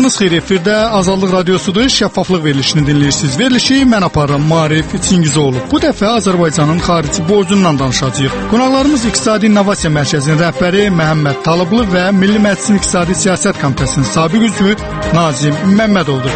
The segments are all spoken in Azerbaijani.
Sabahınız xeyir, efirdə Azadlıq Radiosudur, şəffaflıq verilişini dinləyirsiniz. Verilişi mən aparıram, Maarif Çingizoğlu. Bu dəfə Azərbaycanın xarici borcundan danışacağıq. Qonaqlarımız İqtisadi İnnovasiya Mərkəzinin rəhbəri Məhəmməd Talıblı və Milli Məclisin İqtisadi Siyasət Komitəsinin sabiq üzvü Nazim Məmmədovdur.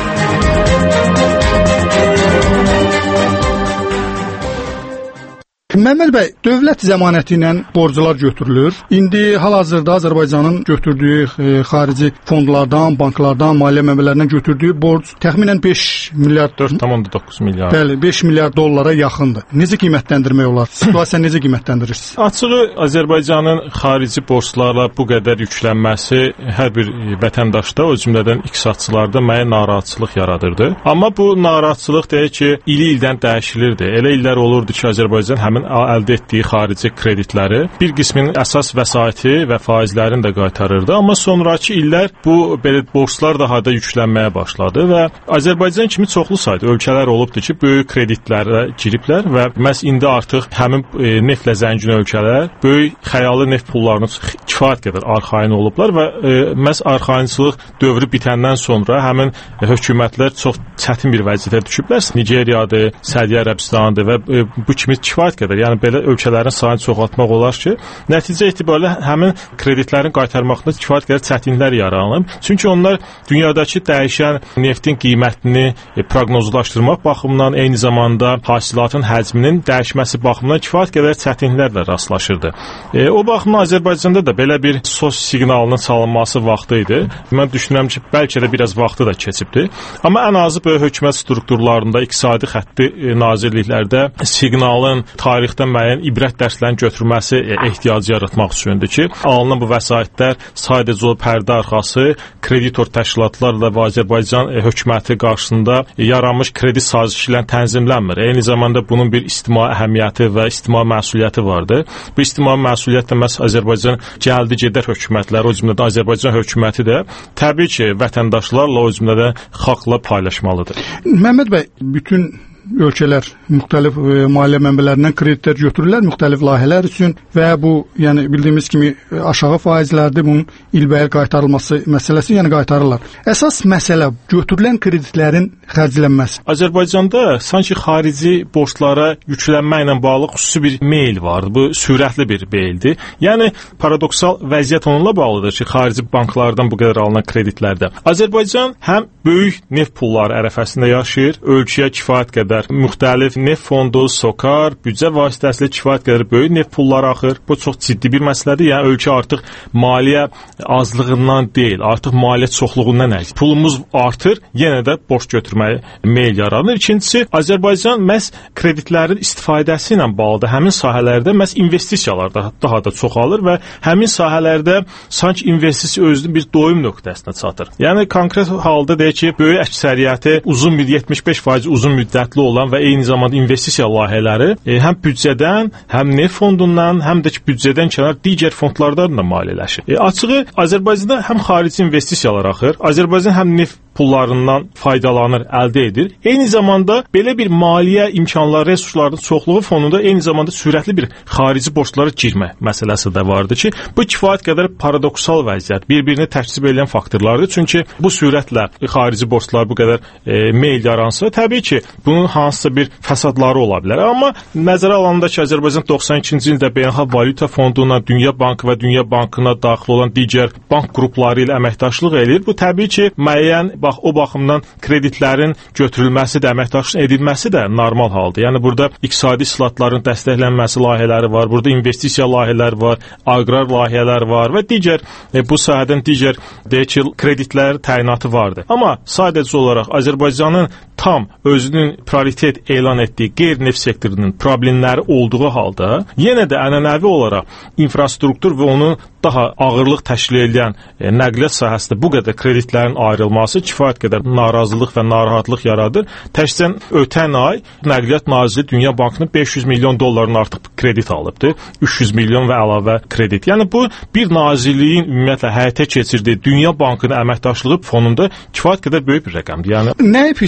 Məhəmməd bəy, dövlət zəmanəti ilə borclar götürülür. İndi hal-hazırda Azərbaycanın götürdüyü xarici fondlardan, banklardan, maliyyə mənbələrindən götürdüyü borc təxminən 5 milyard 4,9 milyard. Bəli, 5 milyard dollara yaxındır. Necə qiymətləndirmək olar? Situasiyanı necə qiymətləndirirsiz? Açığı Azərbaycanın xarici borclarla bu qədər yüklənməsi hər bir vətəndaşda, o cümlədən iqtisadçılarda müəyyən narahatçılıq yaradırdı. Amma bu narahatçılıq deyək ki, il-ildən dəyişilirdi. Elə illər olurdu ki, Azərbaycan həmin əldə etdiyi xarici kreditləri bir qisminin əsas vəsaiti və faizlərini də qaytarırdı. Amma sonrakı illər bu belə borclar daha da yüklənməyə başladı və Azərbaycan kimi çoxlu sayda ölkələr olubdu ki, böyük kreditlərə giriblər və məhz indi artıq həmin neftlə zəngin ölkələr böyük xəyalı neft pullarını kifayət qədər arxayın olublar və məhz arxayınçılıq dövrü bitəndən sonra həmin hökumətlər çox çətin bir vəziyyətə düşüblər. Nigeriyadır, Səudiyyə Ərəbistanıdır və bu kimi kifayət qədər, yəni belə ölkələrin sayını çoxaltmaq olar ki, nəticə etibarilə həmin kreditlərin qaytarmaqda kifayət qədər çətinliklər yaranıb. Çünki onlar dünyadakı dəyişən neftin qiymətini proqnozlaşdırmaq baxımından, eyni zamanda hasilatın həcminin dəyişməsi baxımından kifayət qədər çətinliklərlə rastlaşırdı. O baxımdan Azərbaycanda da belə bir sos siqnalının çalınması vaxtı idi. Mən düşünürəm ki, bəlkə də biraz vaxtı da keçibdi. Amma ən azı böyük hökumət strukturlarında, iqtisadi xətti nazirliklərdə siqnalın tarixdən müəyyən ibrət dərslərinin götürülməsi ehtiyacı yaratmaq üçündür ki, alınan bu vəsaitlər sadəcə o pərdə arxası kreditor təşkilatlarla və Azərbaycan hökuməti qarşısında yaranmış kredit sazişi ilə tənzimlənmir. Eyni zamanda bunun bir ictimai əhəmiyyəti və ictimai məsuliyyəti vardır. Bu ictimai məsuliyyət də məhz Azərbaycan gəldi-gedər hökumətləri, o cümlədən Azərbaycan hökuməti də təbii ki, vətəndaşlarla, o cümlədən xalqla paylaşmalıdır. Məhəmməd bəy, bütün ölkələr müxtəlif maliyyə mənbələrindən kreditlər götürürlər müxtəlif layihələr üçün və bu, yəni bildiyimiz kimi aşağı faizlərdir, bunun ilbəil qaytarılması məsələsi, yəni qaytarırlar. Əsas məsələ götürülən kreditlərin xərclənməsi. Azərbaycanda sanki xarici borclara yüklənmə ilə bağlı xüsusi bir meyl vardır. Bu sürətli bir meyldir. Yəni paradoksal vəziyyət onunla bağlıdır ki, xarici banklardan bu qədər alınan kreditlərdə Azərbaycan həm böyük neft pulları ərəfəsində yaşayır, ölkəyə kifayət qədər müxtəlif neft fondu, SOCAR, büdcə vasitəsilə kifayət qədər böyük neft pulları axır. Bu çox ciddi bir məsələdir. Yəni ölkə artıq maliyyə azlığından deyil, artıq maliyyə çoxluğundan əziz. Pulumuz artır, yenə də borc götürməyə meyl yaranır. İkincisi, Azərbaycan məhz kreditlərin istifadəsi ilə bağlı həmin sahələrdə məhz investisiyalar daha da çoxalır və həmin sahələrdə sanki investisiya özünün bir doyum nöqtəsinə çatır. Yəni konkret halda deyək ki, böyük əksəriyyəti uzun 75% uzun müddətli olan və eyni zamanda investisiya layihələri həm büdcədən, həm neft fondundan, həm də ki, büdcədən kənar digər fondlardan da maliyyələşir. Açığı Azərbaycanda həm xarici investisiyalar axır, Azərbaycan həm neft pullarından faydalanır, əldə edir. Eyni zamanda belə bir maliyyə imkanları, resurslarının çoxluğu fonunda eyni zamanda sürətli bir xarici borclara girmə məsələsi də vardır ki, bu kifayət qədər paradoksal vəziyyət, bir-birini təkzib edən faktorlardır. Çünki bu sürətlə xarici borclar bu qədər meyl yaransa, təbii ki, bunun hansısa bir fəsadları ola bilər. Amma nəzərə alanda ki, Azərbaycan 92-ci ildə Beynəlxalq Valyuta Fonduna, Dünya Bankı və Dünya Bankına daxil olan digər bank qrupları ilə əməkdaşlıq edir. Bu təbii ki, müəyyən o baxımdan kreditlərin götürülməsi də, əməkdaşlıq edilməsi də normal haldır. Yəni burada iqtisadi islahatların dəstəklənməsi layihələri var, burada investisiya layihələri var, aqrar layihələri var və digər bu sahədən digər deyək ki, kreditlər təyinatı vardır. Amma sadəcə olaraq Azərbaycanın tam özünün prioritet elan etdiyi qeyri-neft sektorunun problemləri olduğu halda yenə də ənənəvi olaraq infrastruktur və onun daha ağırlıq təşkil edən nəqliyyat sahəsində bu qədər kreditlərin ayrılması kifayət qədər narazılıq və narahatlıq yaradır. Təkcə ötən ay Nəqliyyat Nazirliyi Dünya Bankının 500 milyon dollardan artıq kredit alıbdı. 300 milyon və əlavə kredit. Yəni bu bir nazirliyin ümumiyyətlə həyata keçirdiyi Dünya Bankının əməkdaşlığı fonunda kifayət qədər böyük bir rəqəmdir. Yəni nə pisdir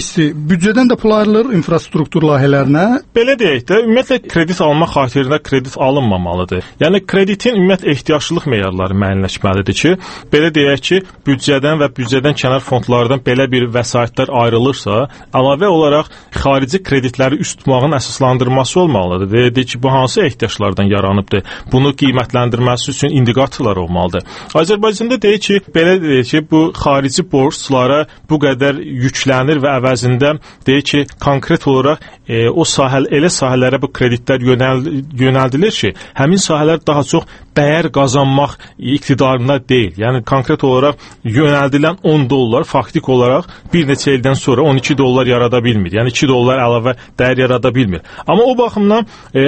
büdcədən də pul ayrılır infrastruktur layihələrinə. Belə deyək də, ümumiyyətlə kredit alma xatirinə kredit alınmamalıdır. Yəni kreditin ümumiyyətlə ehtiyaclılıq meyarları müəyyənləşməlidir ki, belə deyək ki, büdcədən və büdcədən kənar fondlardan belə bir vəsaitlər ayrılırsa, əlavə olaraq xarici kreditləri üst tutmağın əsaslandırılması olmalıdır. Deyək ki, bu hansı ehtiyaclardan yaranıbdır? Bunu qiymətləndirməsi üçün indikatorlar olmalıdır. Azərbaycanda deyək ki, belə deyək ki, bu xarici borclara bu qədər yüklənir və əvəzində deyək ki, konkret olaraq o elə sahələrə bu kreditlər yönəldilir ki, həmin sahələr daha çox dəyər qazanmaq iqtidarında deyil. Yəni konkret olaraq yönəldilən 10 dollar faktik olaraq bir neçə ildən sonra 12 dollar yarada bilmir. Yəni 2 dollar əlavə dəyər yarada bilmir. Amma o baxımdan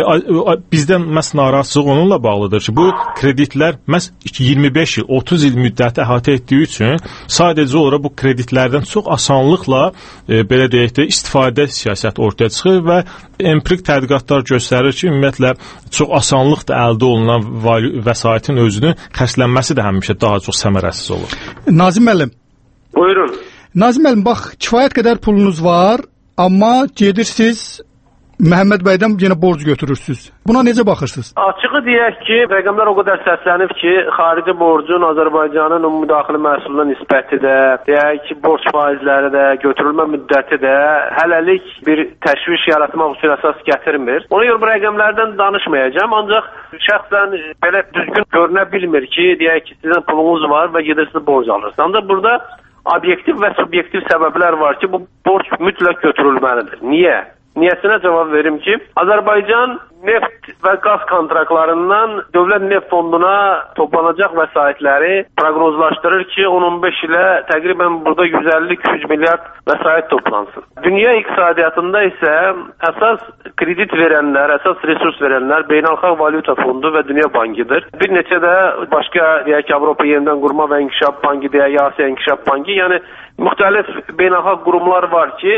bizdən məhz narahatçılıq onunla bağlıdır ki, bu kreditlər məhz 25 il, 30 il müddəti əhatə etdiyi üçün sadəcə olaraq bu kreditlərdən çox asanlıqla belə deyək də istifadə siyasəti ortaya çıxır və empirik tədqiqatlar göstərir ki, ümumiyyətlə çox asanlıqla əldə olunan vəsaitin özünün xərclənməsi də həmişə daha çox səmərəsiz olur. Nazim müəllim. Buyurun. Nazim müəllim, bax, kifayət qədər pulunuz var, amma gedirsiniz Məhəmməd bəydən yenə borc götürürsünüz. Buna necə baxırsınız? Açığı deyək ki, rəqəmlər o qədər səslənib ki, xarici borcun Azərbaycanın ümumdaxili məhsuluna nisbəti də, deyək ki, borc faizləri də, götürülmə müddəti də hələlik bir təşviş yaratmaq üçün əsas gətirmir. Ona görə bu rəqəmlərdən danışmayacağım, ancaq şəxsən belə düzgün görünə bilmir ki, deyək ki, sizin pulunuz var və gedirsiniz borc alırsınız. Ancaq burada obyektiv və subyektiv səbəblər var ki, bu borc mütləq götürülməlidir. Niyə? Niyəsinə cavab verim ki, Azərbaycan neft və qaz kontraktlarından Dövlət Neft Fonduna toplanacaq vəsaitləri proqnozlaşdırır ki, 10-15 ilə təqribən burada 150-200 milyard vəsait toplansın. Dünya iqtisadiyyatında isə əsas kredit verənlər, əsas resurs verənlər Beynəlxalq Valyuta Fondu və Dünya Bankıdır. Bir neçə də başqa, deyək ki, Avropa Yenidən Qurma və İnkişaf Bankı, deyək, Asiya İnkişaf Bankı, yəni müxtəlif beynəlxalq qurumlar var ki,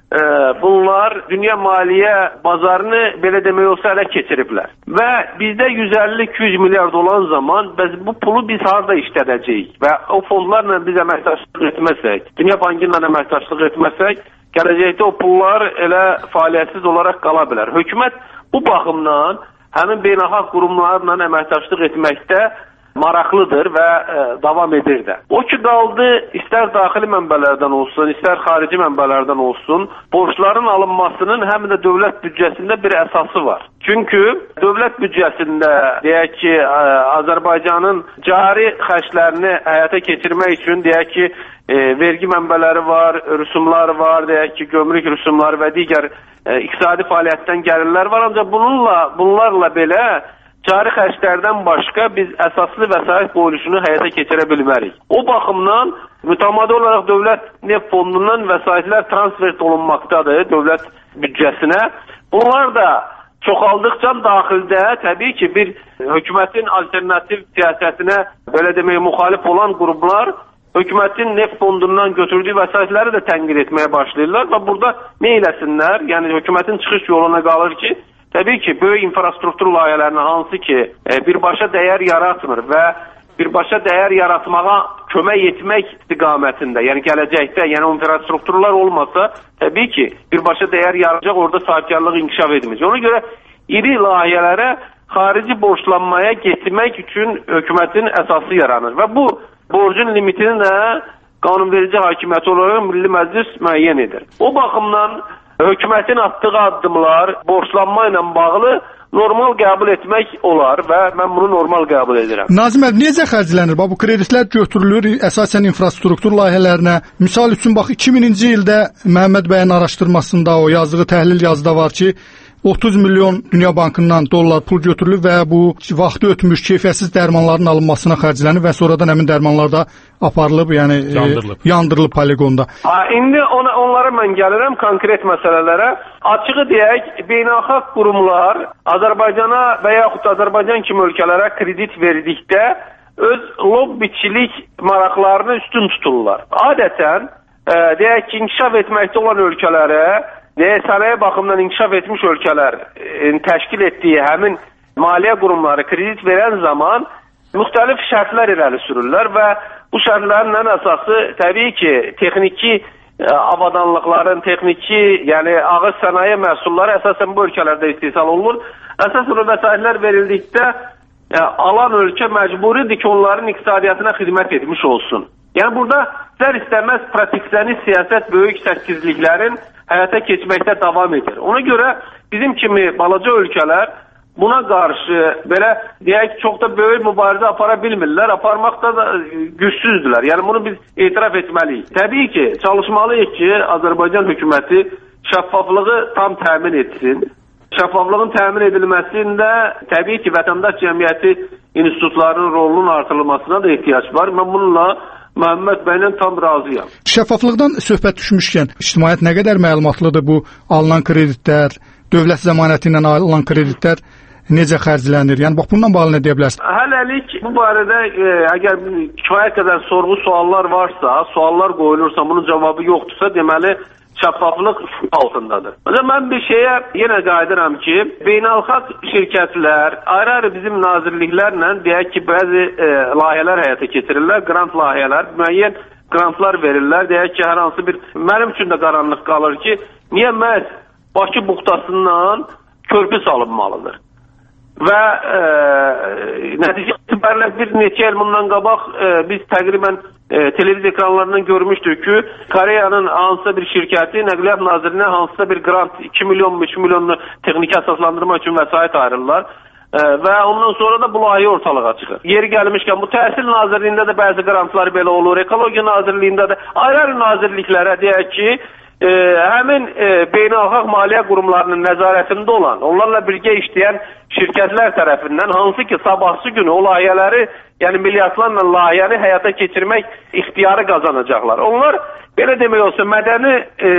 bunlar dünya maliyyə bazarını belə demək olsa ələ keçiriblər. Və bizdə 150-200 milyard olan zaman bu pulu biz harada işlədəcəyik və o fondlarla biz əməkdaşlıq etməsək, Dünya Bankı ilə əməkdaşlıq etməsək, gələcəkdə o pullar elə fəaliyyətsiz olaraq qala bilər. Hökumət bu baxımdan həmin beynəlxalq qurumlarla əməkdaşlıq etməkdə maraqlıdır və davam edir də. O ki qaldı, istər daxili mənbələrdən olsun, istər xarici mənbələrdən olsun, borcların alınmasının həm də dövlət büdcəsində bir əsası var. Çünki dövlət büdcəsində, deyək ki, Azərbaycanın cari xərclərini həyata keçirmək üçün, deyək ki, vergi mənbələri var, rüsumlar var, deyək ki, gömrük rüsumları və digər iqtisadi fəaliyyətdən gəlirlər var. Ancaq bunlarla belə cari xərclərdən başqa biz əsaslı vəsait qoyuluşunu həyata keçirə bilmərik. O baxımdan mütəmadi olaraq Dövlət Neft Fondundan vəsaitlər transfer olunmaqdadır dövlət büdcəsinə. Bunlar da çoxaldıqca daxildə təbii ki, bir hökumətin alternativ siyasətinə belə demək müxalif olan qruplar hökumətin Neft Fondundan götürdüyü vəsaitləri də tənqid etməyə başlayırlar və burada nə eləsinlər? Yəni hökumətin çıxış yoluna qalır ki, təbii ki, böyük infrastruktur layihələrinə hansı ki, birbaşa dəyər yaratmır və birbaşa dəyər yaratmağa kömək etmək istiqamətində, yəni gələcəkdə, yəni o infrastrukturlar olmasa, təbii ki, birbaşa dəyər yaratacaq, orada sahibkarlıq inkişaf etməyəcək. Ona görə iri layihələrə xarici borclanmaya getmək üçün hökumətin əsası yaranır və bu borcun limitini də qanunverici hakimiyyəti olaraq Milli Məclis müəyyən edir. O baxımdan hökumətin atdığı addımlar borclanma ilə bağlı normal qəbul etmək olar və mən bunu normal qəbul edirəm. Nazim müəllim, necə xərclənir? Bu kreditlər götürülür əsasən infrastruktur layihələrinə. Misal üçün bax 2000-ci ildə Məhəmməd bəyin araşdırmasında o yazdığı təhlil yazıda var ki, 30 milyon Dünya Bankından dollar pul götürülüb və bu vaxtı ötmüş keyfiyyətsiz dərmanların alınmasına xərclənib və sonradan həmin dərmanlar da aparılıb, yəni yandırılıb poligonda. İndi onlara mən gəlirəm konkret məsələlərə. Açığı deyək, beynəlxalq qurumlar Azərbaycana və yaxud Azərbaycan kimi ölkələrə kredit verdikdə öz lobbiçilik maraqlarını üstün tuturlar. Adətən deyək ki, inkişaf etməkdə olan ölkələrə sənaye baxımından inkişaf etmiş ölkələrin təşkil etdiyi həmin maliyyə qurumları kredit verən zaman müxtəlif şərtlər irəli sürürlər və bu şərtlərin ən əsası təbii ki, texniki avadanlıqların texniki, yəni ağır sənaye məhsulları əsasən bu ölkələrdə istehsal olunur. Əsas o vəsaitlər verildikdə alan ölkə məcburidir ki, onların iqtisadiyyatına xidmət etmiş olsun. Yəni burada istər-istəməz proteksionist siyasət böyük səssizliklərin həyata keçməkdə davam edir. Ona görə bizim kimi balaca ölkələr buna qarşı belə deyək çox da böyük mübarizə apara bilmirlər, aparmaqda da gücsüzdülər. Yəni bunu biz etiraf etməliyik. Təbii ki, çalışmalıyıq ki, Azərbaycan hökuməti şəffaflığı tam təmin etsin. Şəffaflığın təmin edilməsində təbii ki, vətəndaş cəmiyyəti institutlarının rolunun artırılmasına da ehtiyac var. Mən bununla Məhəmməd bəylə tam razıyam. Şəffaflıqdan söhbət düşmüşkən, ictimaiyyət nə qədər məlumatlıdır bu alınan kreditlər, dövlət zəmanəti ilə alınan kreditlər necə xərclənir? Yəni bax bundan bağlı nə deyə bilərsiniz? Hələlik bu barədə əgər kifayət qədər sorğu suallar varsa, suallar qoyulursa, bunun cavabı yoxdursa, deməli şəffaflıq altındadır. Mən bir şeyə yenə qayıdıram ki, beynəlxalq şirkətlər, ayrı-ayrı bizim nazirliklərlə deyək ki, bəzi layihələr həyata keçirirlər, grant layihələr, müəyyən grantlar verirlər. Deyək ki, hər hansı bir, mənim üçün də qaranlıq qalır ki, niyə məhz Bakı buxtasından körpü salınmalıdır? Və nəticə itibarilə bir neçə il bundan qabaq biz təqribən televiziya ekranlarından görmüşdük ki, Koreyanın hansısa bir şirkəti Nəqliyyat Nazirinə hansısa bir grant 2 milyon, 3 milyonlu texniki əsaslandırma üçün vəsait ayrılırlar və ondan sonra da bu layihə ortalığa çıxır. Yeri gəlmişkən bu Təhsil Nazirliyində də bəzi grantlar belə olur, Ekologiya Nazirliyində də ayrı-ayrı nazirliklərə deyək ki, həmin beynəlxalq maliyyə qurumlarının nəzarətində olan, onlarla birgə işləyən şirkətlər tərəfindən hansı ki sabahsı günü o layihələri, yəni milyardlarla layihəni həyata keçirmək ixtiyarı qazanacaqlar. Onlar belə demək olsa mədəni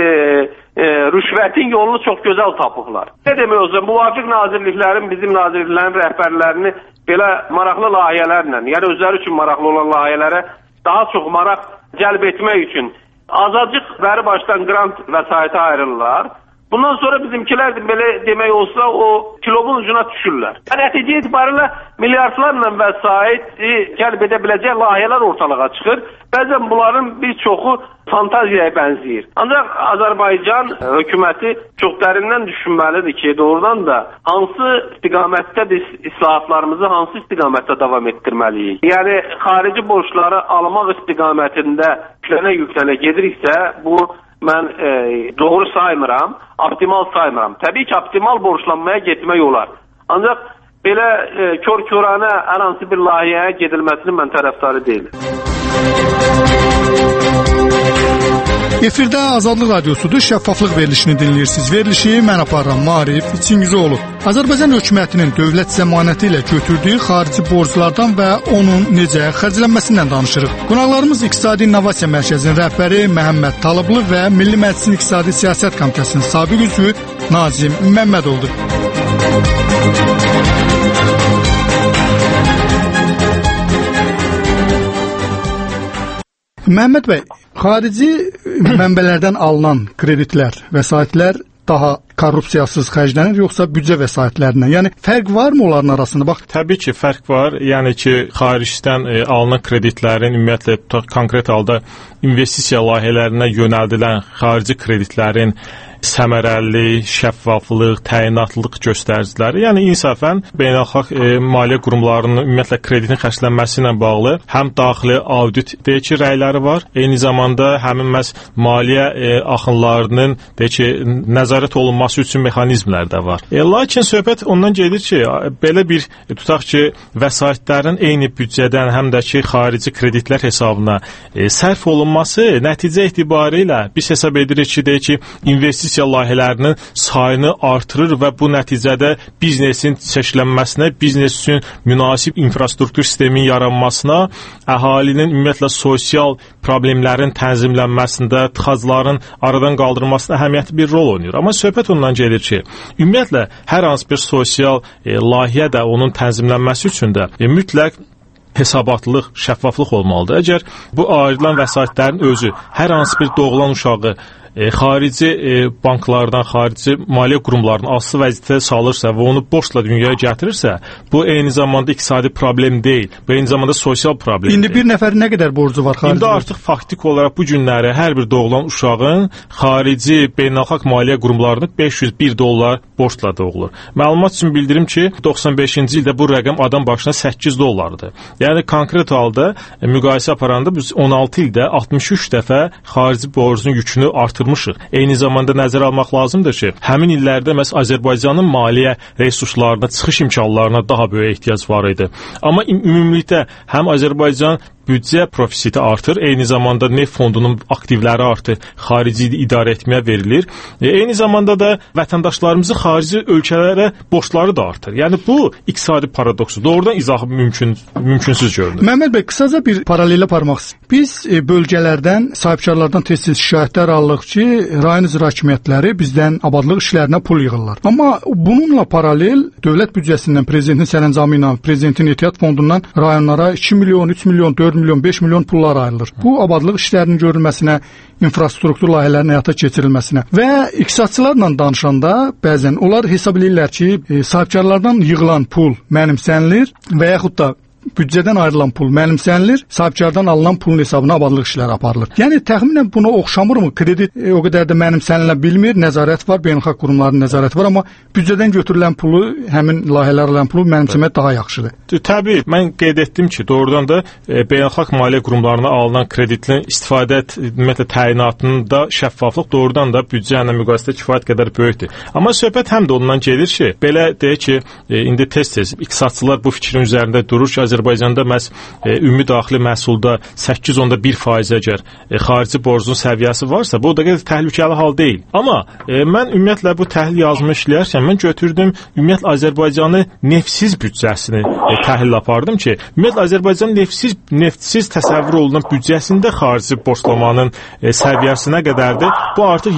rüşvətin yolunu çox gözəl tapıblar. Nə demək olsa müvafiq nazirliklərin, bizim nazirliklərin rəhbərlərini belə maraqlı layihələrlə, yəni özləri üçün maraqlı olan layihələrə daha çox maraq cəlb etmək üçün azacıq bəri başdan grant vəsaiti ayrılırlar. Bundan sonra bizimkilər belə demək olsa o kilobun ucuna düşürlər. Yəni nəticə etibarilə milyardlarla vəsait cəlb edə biləcək layihələr ortalığa çıxır. Bəzən bunların bir çoxu fantaziyaya bənzəyir. Ancaq Azərbaycan hökuməti çox dərindən düşünməlidir ki, doğrudan da hansı istiqamətdə biz islahatlarımızı hansı istiqamətdə davam etdirməliyik? Yəni xarici borcları almaq istiqamətində yüklənə gediriksə, bu mən doğru saymıram, optimal saymıram. Təbii ki, optimal borçlanmaya getmək olar. Ancaq belə kör-körənə hər hansı bir layihəyə gedilməsinin mən tərəfdarı deyiləm. Efirdə Azadlıq Radiosudur, şəffaflıq verilişini dinləyirsiniz. Verilişi mən aparıram, Maarif Çingizoğlu. Azərbaycan hökumətinin dövlət zəmanəti ilə götürdüyü xarici borclardan və onun necə xərclənməsindən danışırıq. Qonaqlarımız İqtisadi İnnovasiya Mərkəzinin rəhbəri Məhəmməd Talıblı və Milli Məclisin İqtisadi Siyasət Komitəsinin sabiq üzvü Nazim Məmmədovdur. Məhəmməd bəy, xarici mənbələrdən alınan kreditlər, vəsaitlər daha korrupsiyasız xərclənir, yoxsa büdcə vəsaitlərindən? Yəni fərq varmı onların arasında? Bax, təbii ki, fərq var. Yəni ki, xaricdən alınan kreditlərin ümumiyyətlə konkret halda investisiya layihələrinə yönəldilən xarici kreditlərin səmərəli, şəffaflıq, təyinatlılıq göstəriciləri, yəni insafən beynəlxalq maliyyə qurumlarının ümumiyyətlə kreditinin xərclənməsi ilə bağlı həm daxili audit deyək ki, rəyləri var, eyni zamanda həmin məhz maliyyə axınlarının deyək ki, nəzarət olunması üçün mexanizmlər də var. Lakin söhbət ondan gedir ki, belə bir tutaq ki, vəsaitlərin eyni büdcədən həm də ki, xarici kreditlər hesabına sərf olunması nəticə etibarilə biz hesab edirik ki, deyək ki, investisiya layihələrinin sayını artırır və bu nəticədə biznesin çeşidlənməsinə, biznes üçün münasib infrastruktur sisteminin yaranmasına, əhalinin ümumiyyətlə sosial problemlərin tənzimlənməsində, tıxacların aradan qaldırılmasına əhəmiyyətli bir rol oynayır. Amma söhbət ondan gedir ki, ümumiyyətlə hər hansı bir sosial layihə də onun tənzimlənməsi üçün də mütləq hesabatlıq, şəffaflıq olmalıdır. Əgər bu ayrılan vəsaitlərin özü hər hansı bir doğulan uşağı xarici banklardan, xarici maliyyə qurumlarının asılı vəziyyətə salırsa və onu borcla dünyaya gətirirsə, bu eyni zamanda iqtisadi problem deyil. Bu eyni zamanda sosial problem. İndi bir nəfər nə qədər borcu var xarici? İndi artıq faktik olaraq bu günləri hər bir doğulan uşağın xarici beynəlxalq maliyyə qurumlarına $501 borcla doğulur. Məlumat üçün bildirim ki, 95-ci ildə bu rəqəm adam başına $8. Yəni konkret halda müqayisə aparanda biz 16 ildə 63 dəfə xarici borcun yükünü artırmışıq. Eyni zamanda nəzərə almaq lazımdır ki, həmin illərdə məhz Azərbaycanın maliyyə resurslarına, çıxış imkanlarına daha böyük ehtiyac var idi. Amma ümumilikdə həm Azərbaycan büdcə profisiti artır, eyni zamanda neft fondunun aktivləri artır, xarici idarə etməyə verilir. Eyni zamanda da vətəndaşlarımızın xarici ölkələrə borcları da artır. Yəni bu iqtisadi paradoksu doğrudan izahı mümkünsüz görünür. Məhəmməd bəy, qısaca bir paralel aparmaq istəyirəm. Biz bölgələrdən, sahibkarlardan tez-tez şikayətlər alırıq ki, rayon icra hakimiyyətləri bizdən abadlıq işlərinə pul yığırlar. Amma bununla paralel dövlət büdcəsindən, prezidentin sərəncamı ilə, prezidentin ehtiyat fondundan rayonlara 2 milyon, 3 milyon, 4 milyon, 5 milyon pullar ayrılır. Bu abadlıq işlərinin görülməsinə, infrastruktur layihələrinin həyata keçirilməsinə və iqtisadçılarla danışanda bəzən onlar hesab edirlər ki, sahibkarlardan yığılan pul mənimsənilir və yaxud da büdcədən ayrılan pul mənimsənilir, sahibkardan alınan pulun hesabına abadlıq işləri aparılır. Yəni təxminən buna oxşamırmı? Kredit o qədər də mənimsənilə bilmir, nəzarət var, beynəlxalq qurumların nəzarəti var, amma büdcədən götürülən pulu, həmin layihələr alınan pulu mənimsəmək daha yaxşıdır. Təbii, mən qeyd etdim ki, doğrudan da beynəlxalq maliyyə qurumlarına alınan kreditlərin istifadə ümumiyyətlə təyinatının da şəffaflıq doğrudan da büdcə ilə müqayisədə kifayət qədər böyükdür. Amma söhbət həm də ondan gedir ki, belə deyək ki, indi tez-tez iqtisadçılar bu fikrin üzərində durur ki, Azərbaycanda məhz ümumi daxili məhsulda 8.1% əgər xarici borcun səviyyəsi varsa, bu da qədər təhlükəli hal deyil. Amma mən ümumiyyətlə bu təhlil yazımı işləyərkən mən götürdüm ümumiyyətlə Azərbaycanı neftsiz büdcəsini təhlil apardım ki, ümumiyyətlə Azərbaycan neftsiz təsəvvür olunan büdcəsində xarici borclamanın səviyyəsinə qədərdir. Bu artıq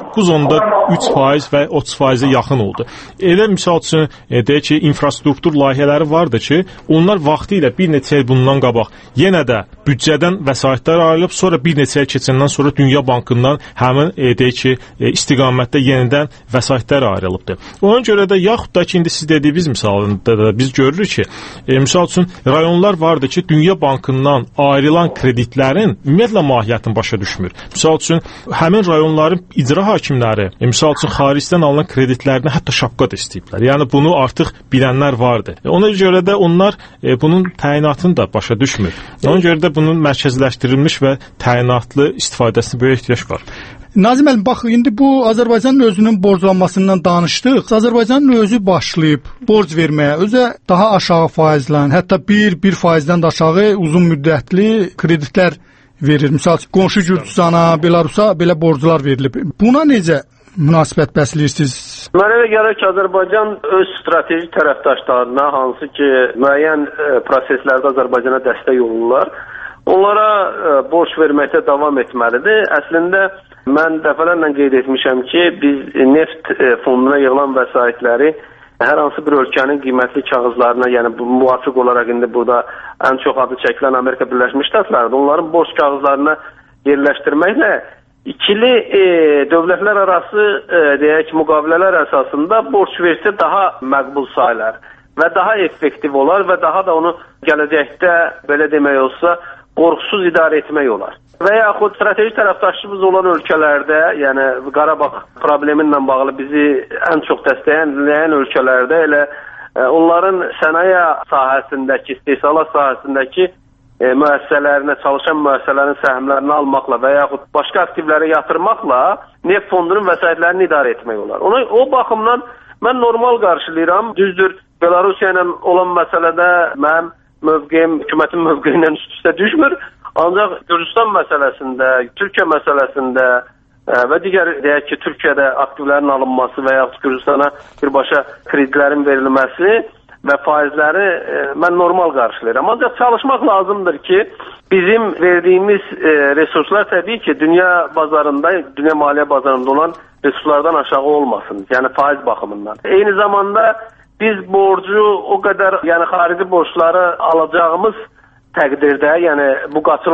29.3% və 30%-ə yaxın oldu. Elə misal üçün deyək ki, infrastruktur layihələri vardı ki, onlar vaxtilə bir neçə il bundan qabaq yenə də büdcədən vəsaitlər ayrılıb, sonra bir neçə il keçəndən sonra Dünya Bankından həmin deyək ki, istiqamətdə yenidən vəsaitlər ayrılıbdır. Ona görə də yaxud da ki, indi siz dediyiniz misalında da biz görürük ki, misal üçün rayonlar vardı ki, Dünya Bankından ayrılan kreditlərin ümumiyyətlə mahiyyətini başa düşmür. Misal üçün həmin rayonların icra hakimləri misal üçün xaricdən alınan kreditlərini hətta şapka da istəyiblər. Yəni bunu artıq bilənlər vardı. Ona görə də onlar bunun təyinatını da başa düşmür. Ona görə də bunun mərkəzləşdirilmiş və təyinatlı istifadəsinə böyük ehtiyac var. Nazim müəllim, bax, indi bu Azərbaycanın özünün borclanmasından danışdıq. Azərbaycanın özü başlayıb borc verməyə, özə daha aşağı faizlə, hətta 1%-dən də aşağı uzun müddətli kreditlər verir. Misal qonşu Gürcüstana, Belarusa belə borclar verilib. Buna necə münasibət bəsləyirsiniz? Mənə elə gəlir ki, Azərbaycan öz strateji tərəfdaşlarına, hansı ki, müəyyən proseslərdə Azərbaycana dəstək olurlar, onlara borc verməkdə davam etməlidir. Əslində, mən dəfələrlə qeyd etmişəm ki, biz neft fonduna yığılan vəsaitləri hər hansı bir ölkənin qiymətli kağızlarına, yəni bu müvafiq olaraq indi burada ən çox adı çəkilən Amerika Birləşmiş Ştatlarıdır, onların borc kağızlarına yerləşdirməklə İkili dövlətlər arası deyək müqavilələr əsasında borc versə daha məqbul sayılar və daha effektiv olar və daha da onu gələcəkdə belə demək olsa qorxusuz idarə etmək olar. Və yaxud strateji tərəfdaşlığımız olan ölkələrdə, yəni Qarabağ problemi ilə bağlı bizi ən çox dəstəkləyən ölkələrdə elə onların sənaye sahəsindəki, istehsalat sahəsindəki müəssisələrinə, çalışan müəssisələrin səhmlərini almaqla və yaxud başqa aktivlərə yatırmaqla neft fondunun vəsaitlərini idarə etmək olar. O baxımdan mən normal qarşılayıram. Düzdür, Belarusiya ilə olan məsələdə mənim mövqeyim hökumətin mövqeyindən üst-üstə düşmür. Ancaq Gürcüstan məsələsində, Türkiyə məsələsində və digər deyək ki, Türkiyədə aktivlərin alınması və yaxud Gürcüstana birbaşa kreditlərin verilməsi və faizləri mən normal qarşılayıram. Ancaq çalışmaq lazımdır ki, bizim verdiyimiz resurslar təbii ki, dünya bazarında, dünya maliyyə bazarında olan resurslardan aşağı olmasın, yəni faiz baxımından. Eyni zamanda biz borcu o qədər, yəni xarici borcları alacağımız təqdirdə, yəni bu qaçılmaz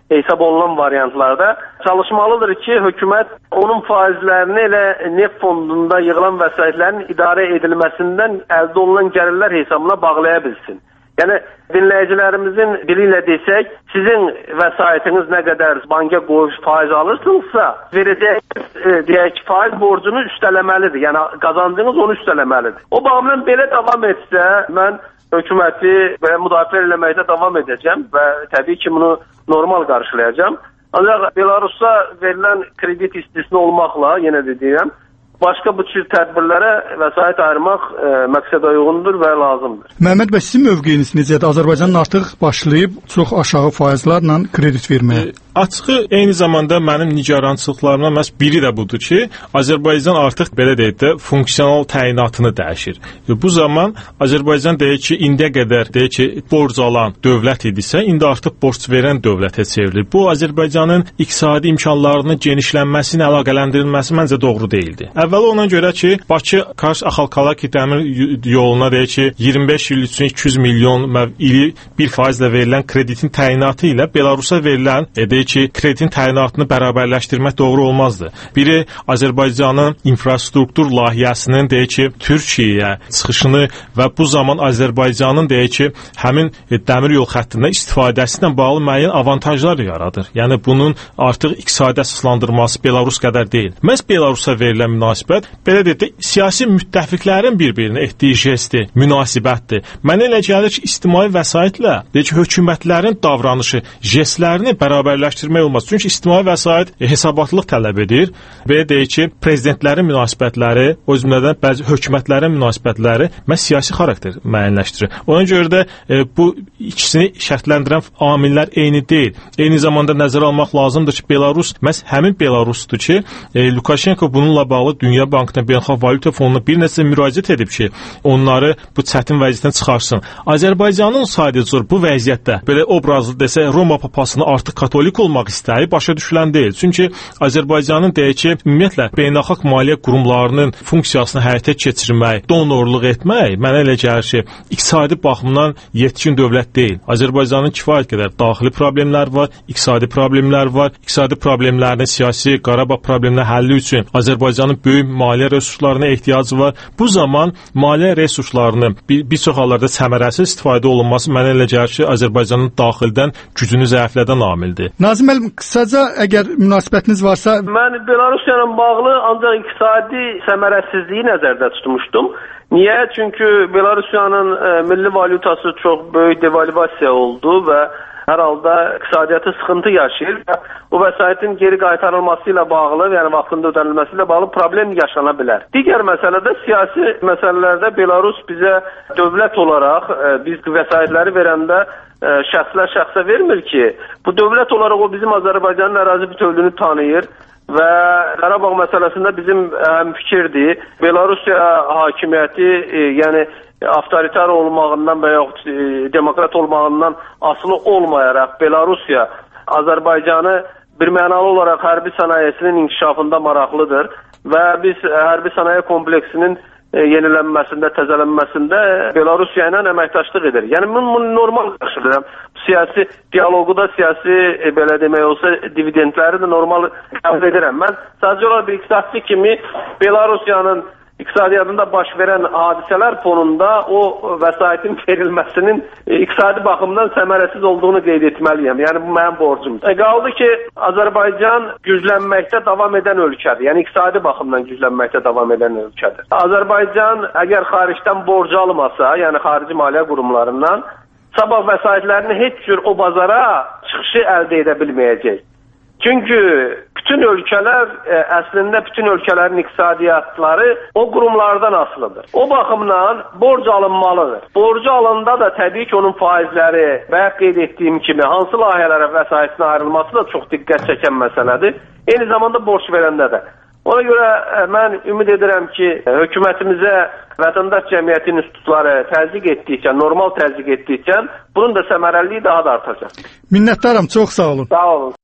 hesab olunan variantlarda çalışmalıdır ki, hökumət onun faizlərini elə neft fondunda yığılan vəsaitlərin idarə edilməsindən əldə olunan gəlirlər hesabına bağlaya bilsin. Yəni dinləyicilərimizin dili ilə desək, sizin vəsaitiniz nə qədər banka qoyuş faiz alırsınızsa, verəcəyiniz deyək ki, faiz borcunu üstələməlidir. Yəni qazancınız onu üstələməlidir. O baxımdan belə davam etsə, mən hökuməti müdafiə eləməkdə davam edəcəm və təbii ki, bunu normal qarşılayacağam. Ancaq Belarusda verilən kredit istisna olmaqla, yenə də deyirəm, başqa bu tür tədbirlərə vəsait ayırmaq məqsədə uyğundur və lazımdır. Məhəmməd bəy, sizin mövqeyiniz necədir? Azərbaycan artıq başlayıb çox aşağı faizlərlə kredit verməyə. Açığı eyni zamanda mənim nigarançılıqlarımdan məhz biri də budur ki, Azərbaycan artıq belə deyək də funksional təyinatını dəyişir. Bu zaman Azərbaycan deyək ki, indiyə qədər deyək ki, borc alan dövlət idisə, indi artıq borc verən dövlətə çevrilir. Bu Azərbaycanın iqtisadi imkanlarının genişlənməsi ilə əlaqələndirilməsi məncə doğru deyildi. Əvvəla ona görə ki, Bakı-Kars Axalkalaki dəmir yoluna deyək ki, 25 il üçün 200 milyon ili 1%-lə verilən kreditin təyinatı ilə Belarusa verilən ki, kreditin təyinatını bərabərləşdirmək doğru olmazdı. Biri Azərbaycanın infrastruktur layihəsinin deyək ki, Türkiyəyə çıxışını və bu zaman Azərbaycanın deyək ki, həmin dəmir yol xəttindən istifadəsi ilə bağlı müəyyən avantajlar yaradır. Yəni bunun artıq iqtisadi əsaslandırması Belarus qədər deyil. Məhz Belarusa verilən münasibət belə deyək də siyasi müttəfiqlərin bir-birinə etdiyi jestdir, münasibətdir. Mənə elə gəlir ki, ictimai vəsaitlə deyək ki, hökumətlərin davranışı, jestlərini bərabərləşdirmək olmaz. Çünki ictimai vəsait hesabatlıq tələb edir. Belə deyək ki, prezidentlərin münasibətləri, o cümlədən bəzi hökumətlərin münasibətləri məhz siyasi xarakter müəyyənləşdirir. Ona görə də bu ikisini şərtləndirən amillər eyni deyil. Eyni zamanda nəzərə almaq lazımdır ki, Belarus məhz həmin Belarusdur ki, Lukashenko bununla bağlı Dünya Bankına, Beynəlxalq Valyuta Fonduna bir neçə müraciət edib ki, onları bu çətin vəziyyətdən çıxarsın. Azərbaycanın sadəcə bu vəziyyətdə belə obrazlı desə Roma papasını artıq katolik olmaq istəyi başa düşülən deyil. Çünki Azərbaycanın deyək ki, ümumiyyətlə beynəlxalq maliyyə qurumlarının funksiyasını həyata keçirmək, donorluq etmək mənə elə gəlir ki, iqtisadi baxımdan yetkin dövlət deyil. Azərbaycanın kifayət qədər daxili problemlər var, iqtisadi problemlər var. İqtisadi problemlərin siyasi, Qarabağ problemləri həlli üçün Azərbaycanın böyük maliyyə resurslarına ehtiyacı var. Bu zaman maliyyə resurslarının bir çox hallarda səmərəsiz istifadə olunması mənə elə gəlir ki, Azərbaycanın daxildən gücünü zəiflədən amildir. Nazim müəllim, qısaca əgər münasibətiniz varsa... Mən Belarusya ilə bağlı ancaq iqtisadi səmərəsizliyi nəzərdə tutmuşdum. Niyə? Çünki Belarusyanın milli valyutası çox böyük devalvasiya oldu və hər halda iqtisadiyyatı sıxıntı yaşayır və bu vəsaitin geri qaytarılması ilə bağlı, yəni vaxtında ödənilməsi ilə bağlı problem yaşana bilər. Digər məsələdə siyasi məsələlərdə Belarus bizə dövlət olaraq biz vəsaitləri verəndə şəxslər şəxsə vermir ki, bu dövlət olaraq o bizim Azərbaycanın ərazi bütövlüyünü tanıyır və Qarabağ məsələsində bizim fikirdir. Belarusya hakimiyyəti, yəni avtoritar olmağından və yaxud demokrat olmağından asılı olmayaraq Belarusya Azərbaycanı bir mənalı olaraq hərbi sənayesinin inkişafında maraqlıdır və biz hərbi sənaye kompleksinin yenilənməsində, təzələnməsində Belarusya ilə əməkdaşlıq edir. Yəni bunu normal qarşılayıram. Siyasi dialoqu da, siyasi belə demək olsa dividendləri də normal qəbul edirəm. Mən sadəcə olaraq bir iqtisadçı kimi Belarusyanın iqtisadiyyatında baş verən hadisələr fonunda o vəsaitin verilməsinin iqtisadi baxımdan səmərəsiz olduğunu qeyd etməliyəm. Yəni bu mənim borcumdur. Qaldı ki, Azərbaycan güclənməkdə davam edən ölkədir. Yəni iqtisadi baxımdan güclənməkdə davam edən ölkədir. Azərbaycan əgər xaricdən borc almasa, yəni xarici maliyyə qurumlarından, sabah vəsaitlərini heç cür o bazara çıxışı əldə edə bilməyəcək. Çünki bütün ölkələr, əslində bütün ölkələrin iqtisadiyyatları o qurumlardan asılıdır. O baxımdan borc alınmalıdır. Borcu alında da təbii ki, onun faizləri və qeyd etdiyim kimi hansı layihələrə vəsaitin ayrılması da çox diqqət çəkən məsələdir. Eyni zamanda borc verəndə də. Ona görə mən ümid edirəm ki, hökumətimizə vətəndaş cəmiyyəti institutları təzyiq etdikcə, normal təzyiq etdikcə bunun da səmərəliliyi daha da artacaq. Minnətdaram, çox sağ olun. Sağ olun.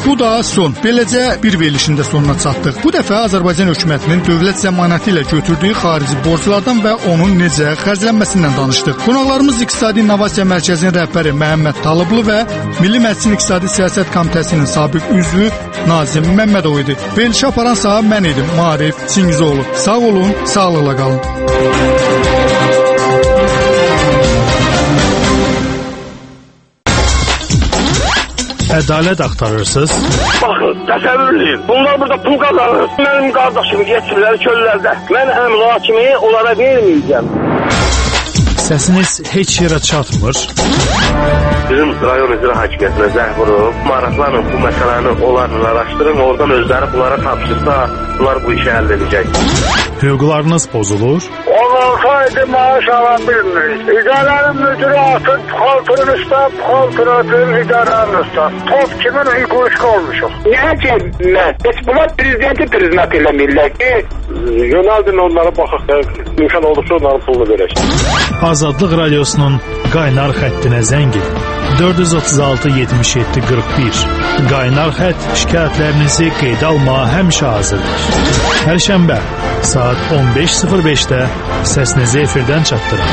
Bu da son. Beləcə bir verilişin də sonuna çatdıq. Bu dəfə Azərbaycan hökumətinin dövlət zəmanəti ilə götürdüyü xarici borclardan və onun necə xərclənməsindən danışdıq. Qonaqlarımız İqtisadi İnnovasiya Mərkəzinin rəhbəri Məhəmməd Talıblı və Milli Məclisin İqtisadi Siyasət Komitəsinin sabiq üzvü Nazim Məmmədov idi. Verilişi aparan saha mən idim, Maarif Çingizoğlu. Sağ olun, sağlıqla qalın. Ədalət axtarırsınız? Baxın, təsəvvür edin. Bunlar burada pul qazanır. Mənim qardaşımı getirlər çöllərdə. Mən əmlak kimi onlara verməyəcəm. Səsiniz heç yerə çatmır. Bizim rayon icra hakimiyyətinə zəng vurub, maraqlanın bu məsələni onlarla araşdırın, oradan özləri bunlara tapşırsa, bunlar bu işi həll edəcək. Hüquqlarınız pozulur? Olsaydı maaş ala bilmirik. İdarənin müdürü atın, puxaltının üstə, puxaltın atın, idarənin üstə. Top kimin hüquq olmuşuq? Niyə ki, heç bunlar prezidenti priznat eləmirlər ki, yönəldin onlara baxaq da, imkan olursa onların pulunu verək. Azadlıq Radiosunun qaynar xəttinə zəng edin. 436-77-41. Qaynar xətt şikayətlərinizi qeydə almağa həmişə hazırdır. Hər şənbə saat 15:05-də səsinizi efirdən çatdırın.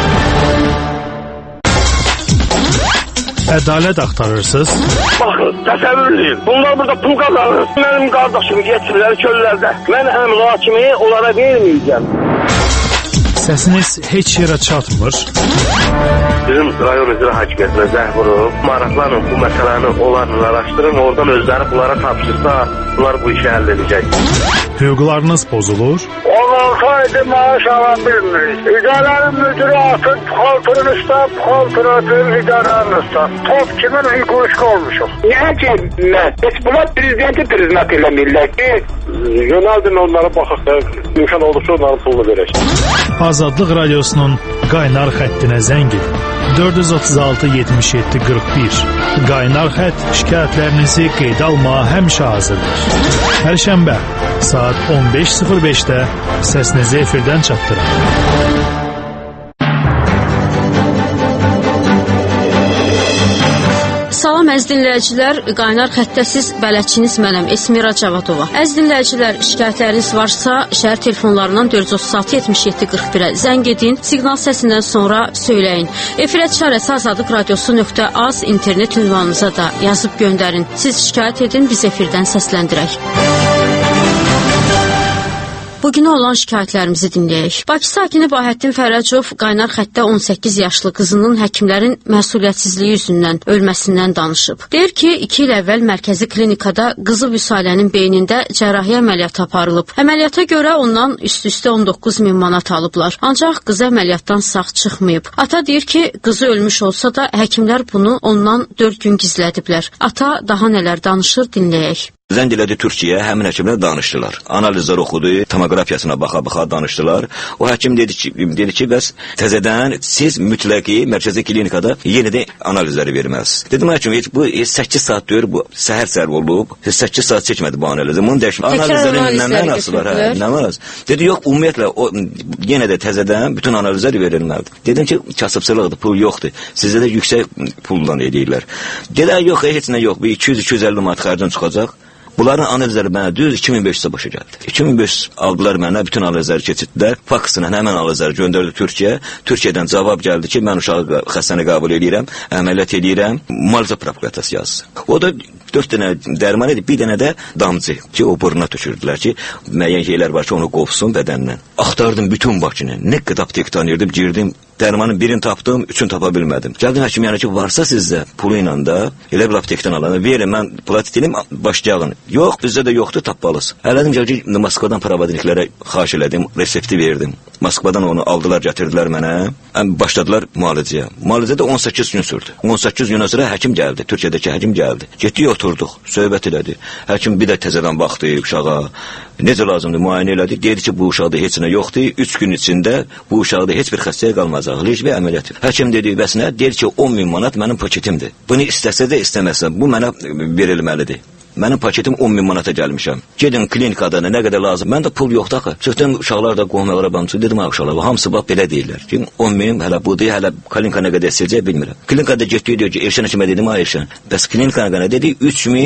Ədalət axtarırsınız? Baxın, təsəvvür edin. Bunlar burada pul qazanır. Mənim qardaşımı getirlər çöllərdə. Mən əmlak kimi onlara verməyəcəm. Səsiniz heç yerə çatmır. Bizim rayon icra hakimiyyətinə zəng vurub, maraqlanın bu məsələni onlarla araşdırın, oradan özləri bunlara tapşırsa, bunlar bu işi həll edəcək. Hüquqlarınız pozulur? Olsaydı maaş ala bilmirik. İdarənin müdürü atın, puxaltının üstə, puxaltın atın, idarənin üstə. Top kimin hüquq olmuşuq? Niyə ki, heç bunlar prezidenti priznat eləmirlər ki, yönəldin onlara baxaq da, imkan olursa onların pulunu verək. Azadlıq Radiosunun qaynar xəttinə zəng edin. 436-77-41. Qaynar xətt şikayətlərinizi qeydə almağa həmişə hazırdır. Hər şənbə saat 15:05-də səsinizi efirdən çatdırın. Salam əziz dinləyicilər, qaynar xəttəsiz bələdçiniz mənəm, Esmira Cavadova. Əziz dinləyicilər, şikayətləriniz varsa, şəhər telefonlarından 436-77-41-ə zəng edin, siqnal səsindən sonra söyləyin. Efirə çarəsi azadlıqradiosu.az internet ünvanınıza da yazıb göndərin. Siz şikayət edin, biz efirdən səsləndirək. Bugün olan şikayətlərimizi dinləyək. Bakı sakini Bahəddin Fərəcov qaynar xəttdə 18 yaşlı qızının həkimlərin məsuliyyətsizliyi üzündən ölməsindən danışıb. Deyir ki, 2 il əvvəl mərkəzi klinikada qızı Vüsalənin beynində cərrahiyyə əməliyyatı aparılıb. Əməliyyata görə ondan üst-üstə 19 min manat alıblar. Ancaq qızı əməliyyatdan sağ çıxmayıb. Ata deyir ki, qızı ölmüş olsa da həkimlər bunu ondan 4 gün gizlədiblər. Ata daha nələr danışır, dinləyək. Zəng elədi Türkiyəyə, həmin həkimlər danışdılar. Analizlər oxudu, tomografiyasına baxa-baxa danışdılar. O həkim dedi ki, bəs təzədən siz mütləqi mərkəzi klinikada yeni də analizləri verməlisiniz. Dedim həkim, bu 8 saat deyir, bu səhər olub, 8 saat çəkmədi bu analizə. Bunu dəyişmə. Analizlərin nə mənası var? Nə mənası? Dedi, yox, ümumiyyətlə, yenə də təzədən bütün analizlər verilməlidir. Dedim ki, kasıbçılıqdır, pul yoxdur. Sizə də yüksək puldan edirlər. Dedi, yox, heç nə yox, 200-250 manat xərcdən çıxacaq. Bunların analizləri mənə düz 2500-ə başa gəldi. 2500 aldılar mənə, bütün analizləri keçirdilər. Faksla həmən analizləri göndərdi Türkiyəyə. Türkiyədən cavab gəldi ki, mən uşağı xəstəni qəbul edirəm, əməliyyat edirəm, müalicə prokuratası yazsın. O da 4 dənə dərman edib, bir dənə də damcı ki, o burnuna tökürdülər ki, müəyyən şeylər var ki, onu qovsun bədəndən. Axtardım bütün Bakını, nə qədər aptek tanıyırdım, girdim, dərmanın birini tapdım, üçünü tapa bilmədim. Gəldim həkim yana ki, varsa sizdə pulu ilə də elə bir aptekdən alanı verin, mən platit edim, başlayağın. Yox, bizdə də yoxdur, tapmalısın. Elədim ki, Moskvadan pravodiniklərə xahiş elədim, resepti verdim. Moskvadan onu aldılar, gətirdilər mənə. Başladılar müalicəyə. Müalicədə 18 gün sürdü. 18 gündən sonra həkim gəldi, Türkiyədəki həkim gəldi. Getdik, oturduq, söhbət elədi. Həkim bir də təzədən baxdı uşağa. Necə lazımdır, müayinə elədi. Dedi ki, bu uşaqda heç nə yoxdur. 3 gün içində bu uşaqda heç bir xəstəyə qalmayacaq. Heç bir əməliyyat. Həkim dedi, bəs nə? Deyir ki, 10 min manat mənim paketimdir. Bunu istəsə də istəməsə, bu mənə verilməlidir. Mənim paketim 10.000 manata gəlmişəm. Gedin klinikada nə qədər lazım. Məndə pul yoxdur axı. Çıxdım uşaqlar da qohum əqrəbamçı dedim uşaqlar, hamısı bax belə deyirlər ki, 10.000 hələ budur, hələ klinika nə qədər istəyəcək bilmirəm. Klinikada getdi deyir ki, Elşən həkimə dedim, ay Elşən, bəs klinika nə dedi?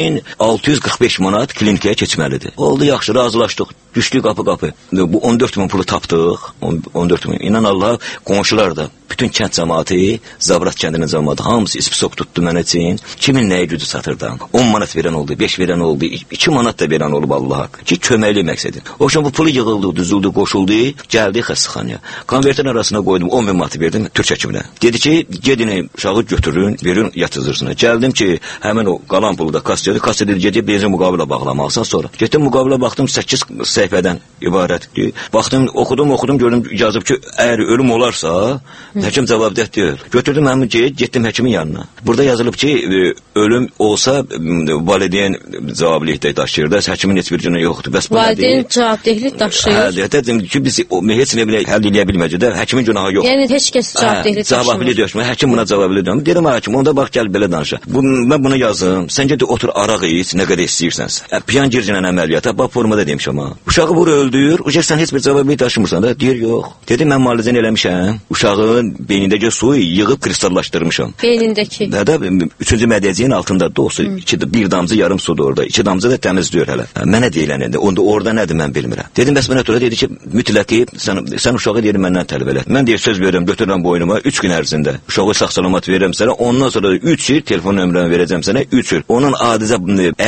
3645 manat klinikaya keçməlidir. Oldu, yaxşı, razılaşdıq. Düşdük qapı-qapı. Bu 14.000 pulu tapdıq. 14.000. İnan Allah, qonşular da, bütün kənd cəmaatı, Zabrat kəndinin cəmaatı hamısı ispisok tutdu mənə üçün. Kimin nəyə gücü satırdan? 10 manat verən oldu, 5 verən oldu, 2 manat da verən olub Allah haqq. Ki köməkli məqsədin. O zaman bu pulu yığıldı, düzüldü, qoşuldu, gəldi xəstəxanaya. Konvertin arasına qoydum, 10.000 manat verdim Türk həkiminə. Dedi ki, gedin uşağı götürün, verin yatızdırısına. Gəldim ki, həmin o qalan pulu da kassiyada, kassiyada gedib birinci müqavilə bağlamaqsan sonra. Getdim müqavilə baxdım 8 səhifədən ibarətdir. Baxdım, oxudum, gördüm yazıb ki, əgər ölüm olarsa, həkim cavabdeh deyil. Götürdüm həmin getdim həkimin yanına. Burada yazılıb ki, ölüm olsa valideyn cavabdehlik daşıyır da, həkimin heç bir günü yoxdur. Bəs bu nədir? Valideyn cavabdehlik daşıyır. Dedim ki, biz heç nə belə həll edə bilməyəcək də, həkimin günahı yox. Yəni heç kəs cavabdehlik daşımır. Cavabdehlik daşımır. Həkim buna cavabdehlik daşımır. Dedim həkim, onda bax gəl belə danışa. Mən buna yazım. Sən get otur araq iç, nə qədər istəyirsən. Piyan gircinən əməliyyata, bax formada demişəm ha. Uşağı vur öldür, sən heç bir cavabdehlik daşımırsan da, deyir yox. Dedim mən müalicəni eləmişəm. Uşağın beynindəki suyu yığıb kristallaşdırmışam. Beynindəki. Və də 3-cü mədəciyin altında da olsa, bir damcı yarım sudur orada. 2 damcı da təmizləyir hələ. Mənə deyilənində, onda orada nədir mən bilmirəm. Dedim bəs mənə sonra dedi ki, mütləq sən uşağı deyir məndən tələb elə. Mən deyir söz verirəm, götürürəm boynuma 3 gün ərzində. Uşağı sağ-salamat verirəm sənə. Ondan sonra 3 il telefon nömrəmi verəcəm sənə 3 il. Onun adicə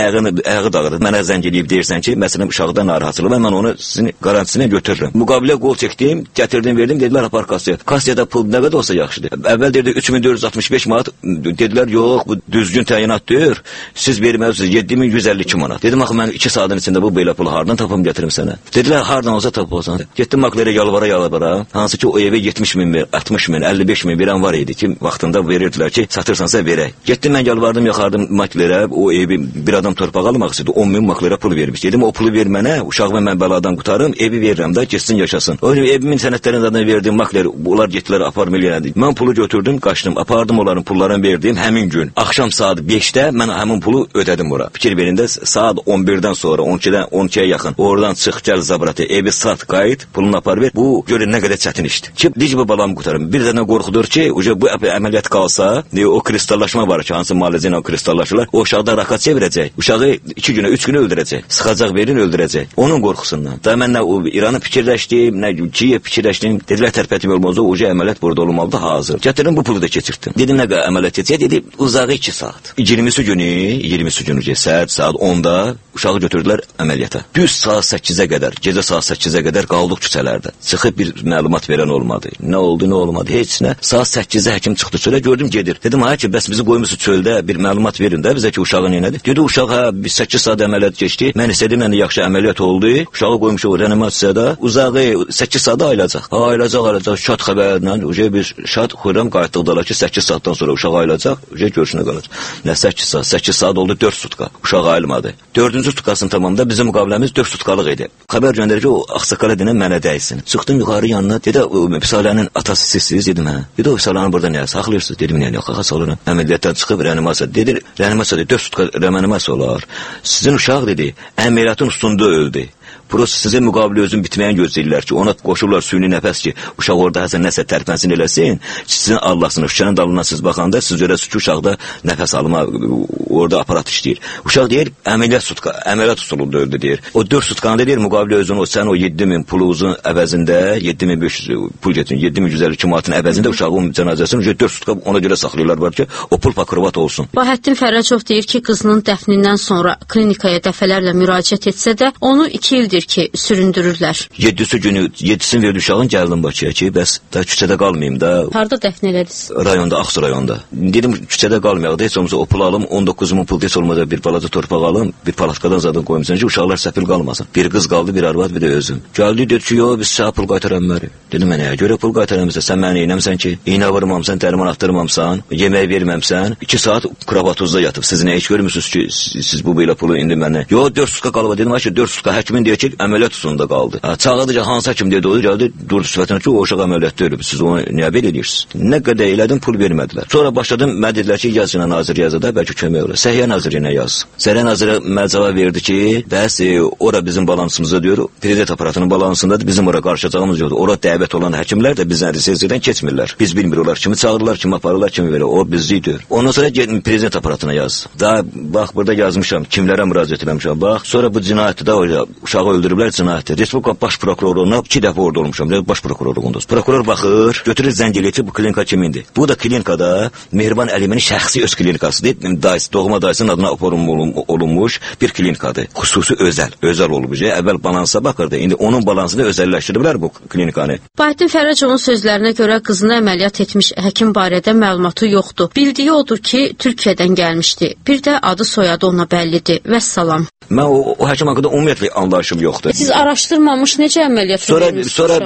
ayağı dağıdır. Mənə zəng eləyib deyirsən ki, məsələn uşaqdan narahatçılıq və mən onu sizin qarantisinə götürürəm. Müqavilə qol çəkdim, gətirdim, verdim, dedilər apar kassaya. Kassiyada pul nə qədər olsa yaxşıdır. Əvvəl deyirdi 3465 manat, dedilər yox, bu düzgün təyinat deyir. Siz verməlisiniz 7152 manat. Dedim axı mən 2 saatın içində bu belə pulu hardan tapım gətirim sənə? Dedilər hardan olsa tap olsan. Getdim maklerə yalvara, hansı ki o evə 70.000, 60.000, 55.000 verən var idi ki, vaxtında verirdilər ki, satırsansa verək. Getdim mən yalvardım, yaxardım maklerə, o evi bir adam torpaq almaq istəyirdi, 10.000 maklerə pul vermiş. Dedim o pulu ver mənə, uşağımı mən bəladan qutarım, evi verirəm də, getsin yaşasın. O evimin sənədlərini adını verdim makler, onlar getdilər aparmaya elədi. Mən pulu götürdüm, qaçdım, apardım onların pullarını verdim həmin gün. Axşam saat 5-də mən həmin pulu ödədim ora. Fikir verin də saat 11-dən sonra 12-yə yaxın oradan çıx gəl Zabrat'a, evi sat, qayıt, pulunu apar ver. Bu görün nə qədər çətin işdir. Ki dic bu balamı qutarım. Bir dənə qorxudur ki, bu əməliyyat qalsa, o kristallaşma var ki, hansı müalicə ilə kristallaşırlar, o uşaqda raka çevirəcək. Uşağı 2 günə, 3 günə öldürəcək. Sıxacaq verin, öldürəcək. Onun qorxusundan. Da mən nə İranı fikirləşdim, nə Kiyev fikirləşdim. Dedilər tərpətim olmazsa, o əməliyyat burada olmalıdır, hazır. Gətirdim bu pulu da keçirtdim. Dedim nə qədər əməliyyat edəcək? Dedi uzağı 2 saat. 20-si günü saat 10-da uşağı götürdülər əməliyyata. Düz saat 8-ə qədər, gecə saat 8-ə qədər qaldıq küçələrdə. Çıxıb bir məlumat verən olmadı. Nə oldu, nə olmadı, heç nə. Saat 8-də həkim çıxdı çölə, gördüm gedir. Dedim ha ki, bəs bizi qoymusunuz çöldə, bir məlumat verin də bizə ki, uşağı nədir? Dedi uşağa 8 saat əməliyyat keçdi. Mən istədim, mən də yaxşı əməliyyat oldu. Uşağı qoymuşuq reanimasiyada. Uzağı 8 saata ayılacaq. Ayılacaq. Şad xəbərlə, biz şad xürrəm qayıtdıqdalar ki, 8 saatdan sonra uşağı ayılacaq, görüşünə qalacaq. Nə 8 saat oldu, 4 sutka. Uşağı ayılmadı. 4-cü sutkasının tamamında bizim müqaviləmiz 4 sutkalıq idi. Xəbər göndərir ki, o ağsaqqala denən mənə dəysin. Çıxdım yuxarı yanına, dedi, Vüsalənin atası sizsiniz, dedim hə. Dedi, o Vüsalənin burada nəyə saxlayırsınız? Dedim, yəni, xaxa salıram. Əməliyyatdan çıxıb reanimasiyada. Dedi, reanimasiyada 4 sutka reanimasiya olar. Sizin uşaq, dedi, əməliyyatın üstündə öldü. Burası sizin müqavilə özün bitməyən gözləyirlər ki, ona qoşurlar süni nəfəs ki, uşaq orada həsən nəsə tərpənsin eləsin, sizin Allahsını, şüşənin dalından siz baxanda, siz görəsiniz ki, uşaqda nəfəs alma, orada aparat işləyir. Uşaq deyir, əməliyyat usulunda öldü deyir. O 4 sutkanında deyir, müqavilə özün, sən o 7.000 pulunuzun əvəzində, 7.500 pul getirin, 7.152 manatın əvəzində uşağın cənazəsini 4 sutka ona görə saxlayırlar var ki, o pul pakrovat olsun. Bahəttin Fərəcov deyir ki, qızının dəfnindən sonra klinikaya dəfələrlə müraciət etsə də, onu 2 ildir ki, süründürürlər. 7-sini verdi uşağın, gəldim Bakıya ki, bəs da küçədə qalmayayım da. Harada dəfn elədiniz? Rayonda, Ağsu rayonda. Dedim, küçədə qalmayaq da, heç olmasa o pul alım, 19.000 pul heç olmasa bir balaca torpaq alım, bir palatkadan zaten qoymuşsun ki, uşaqlar səfil qalmasın. Bir qız qaldı, bir arvad, bir də özüm. Gəldi, dedi ki, yox, biz sənə pul qaytaranmırıq. Dedim, mənə görə pul qaytaranmırsa, sən mənə inəmsən ki, iynə vurmamsan, dərman atdırmamsan, yemək verməmsən, 2 saat kravatuzda yatıb. Siz nə heç görmürsünüz ki, siz bu belə pulu indi mənə. Yox, 4 sutka qalıb, dedim, 4 sutka həkimin deyir ki, əməliyyat üsulunda qaldı. Çağırdıca hansı həkim dedi, o gəldi, durdu sifətinə ki, o uşaq əməliyyatda ölüb. Siz onu niyə belə edirsiniz? Nə qədər elədim, pul vermədilər. Sonra başladım, mən dedilər ki, yazına nazir yazıda, bəlkə kömək olur. Səhiyyə nazirinə yaz. Səhiyyə naziri mənə cavab verdi ki, bəs ora bizim balansımızda diyor, prezident aparatının balansındadır, bizim ora qarşılayacağımız yoxdur. Ora dəvət olan həkimlər də bizdən lisenziyədən keçmirlər. Biz bilmiyorlar kimi çağırırlar, kimi aparırlar, kimi verir. O bizlik diyor. Ondan sonra gelin prezident aparatına yaz. Daha bax burada yazmışam, kimlərə müraciət etmişəm. Bax, sonra bu cinayətdə də uşağı öldürüblər cinayətdə. Respublika baş prokurorluğuna 2 dəfə orada olmuşam. Baş prokurorluğunda. Prokuror baxır, götürür zəng eləyir ki, bu klinika kimindir? Bu da klinikada Mehriban Əliyemin şəxsi öz klinikasıdır. Dayısı, doğma dayısının adına olunmuş bir klinikadır. Xüsusi özəl olub. Əvvəl balansa baxırdı. İndi onun balansını özəlləşdiriblər bu klinikanı. Bahattin Fərəcovun sözlərinə görə qızını əməliyyat etmiş həkim barədə məlumatı yoxdur. Bildiyi odur ki, Türkiyədən gəlmişdi. Bir də adı soyadı ona bəllidir. Vəssalam. Mən o həkim haqqında ümumiyyətlə anlayışım yoxdur. Siz araşdırmamış necə əməliyyat edirsiniz? Sonra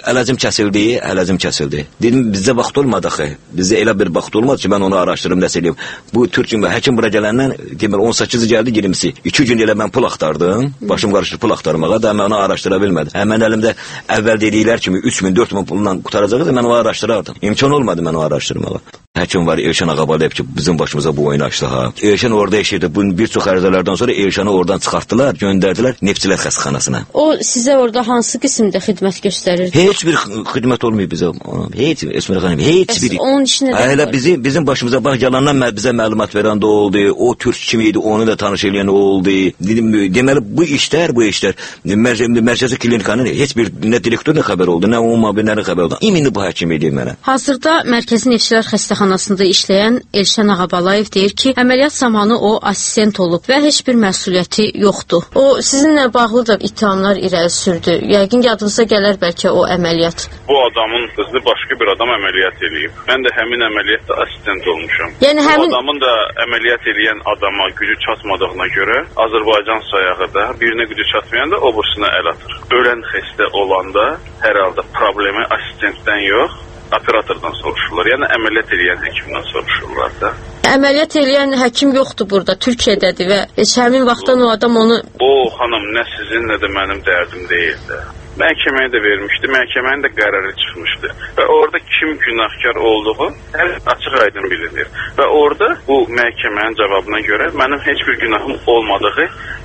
əlacım kəsildi. Dedim, bizdə vaxt olmadı axı. Bizdə elə bir vaxt olmadı ki, mən onu araşdırım, nəsə eləyim. Bu həkim bura gələndən, demir 18-i gəldi, 20-si. 2 gün elə mən pul axtardım. Başım qarışdı pul axtarmağa da mən onu araşdıra bilmədim. Mən əlimdə əvvəl dediklər kimi 3000-4000 pulla qutaracaqdı, mən onu araşdırardım. İmkan olmadı mən onu araşdırmağa. Həkim var, Elşən Ağabaliyev ki, bizim başımıza bu oyunu açdı ha. Elşən orada yaşayırdı. Bunun bir çox ərizələrdən sonra Elşəni oradan çıxartdılar, göndərdilər Neftçilər xəstəxanasına. O sizə orada hansı qismdə xidmət göstərirdi? Heç bir xidmət olmuyor bizə. Heç bir. Onun işinə də elə bizim başımıza bax yalandan bizə məlumat verən də oldu. O Türk kimi idi, onu da tanış edən oldu. Deməli bu işlər mərkəzi klinikanın heç bir nə direktor nə xəbər oldu, nə umuma bir nə xəbər oldu. İmini bu həkim edir mənə. Hazırda Mərkəzi Neftçilər xəstəxanasında işləyən Elşən Ağabalayev deyir ki, əməliyyat zamanı o assistent olub və heç bir məsuliyyəti yoxdur. O sizinlə bağlı da ittihamlar irəli sürdü. Yəqin yadınıza gələr bəlkə o əməliyyat. Bu adamın qızı başqa bir adam əməliyyat eləyib. Mən də həmin əməliyyatda assistent olmuşam. Yəni həmin adamın da əməliyyat eləyən adama gücü çatmadığına görə Azərbaycan sayağı da birinə gücü çatmayanda o birisine əl atır. Ölən xəstə olanda hər halda problemi assistentdən yox, operatordan soruşurlar. Yəni əməliyyat eləyən həkimdən soruşurlar da. Əməliyyat eləyən həkim yoxdur burada, Türkiyədədir və heç həmin vaxtdan o adam onu... O xanım nə sizin, nə də mənim dərdim deyildi. Məhkəməyə də vermişdi, məhkəmənin də qərarı çıxmışdı. Və orada kim günahkar olduğu hər açıq aydın bilinir. Və orada bu məhkəmənin cavabına görə mənim heç bir günahım olmadığı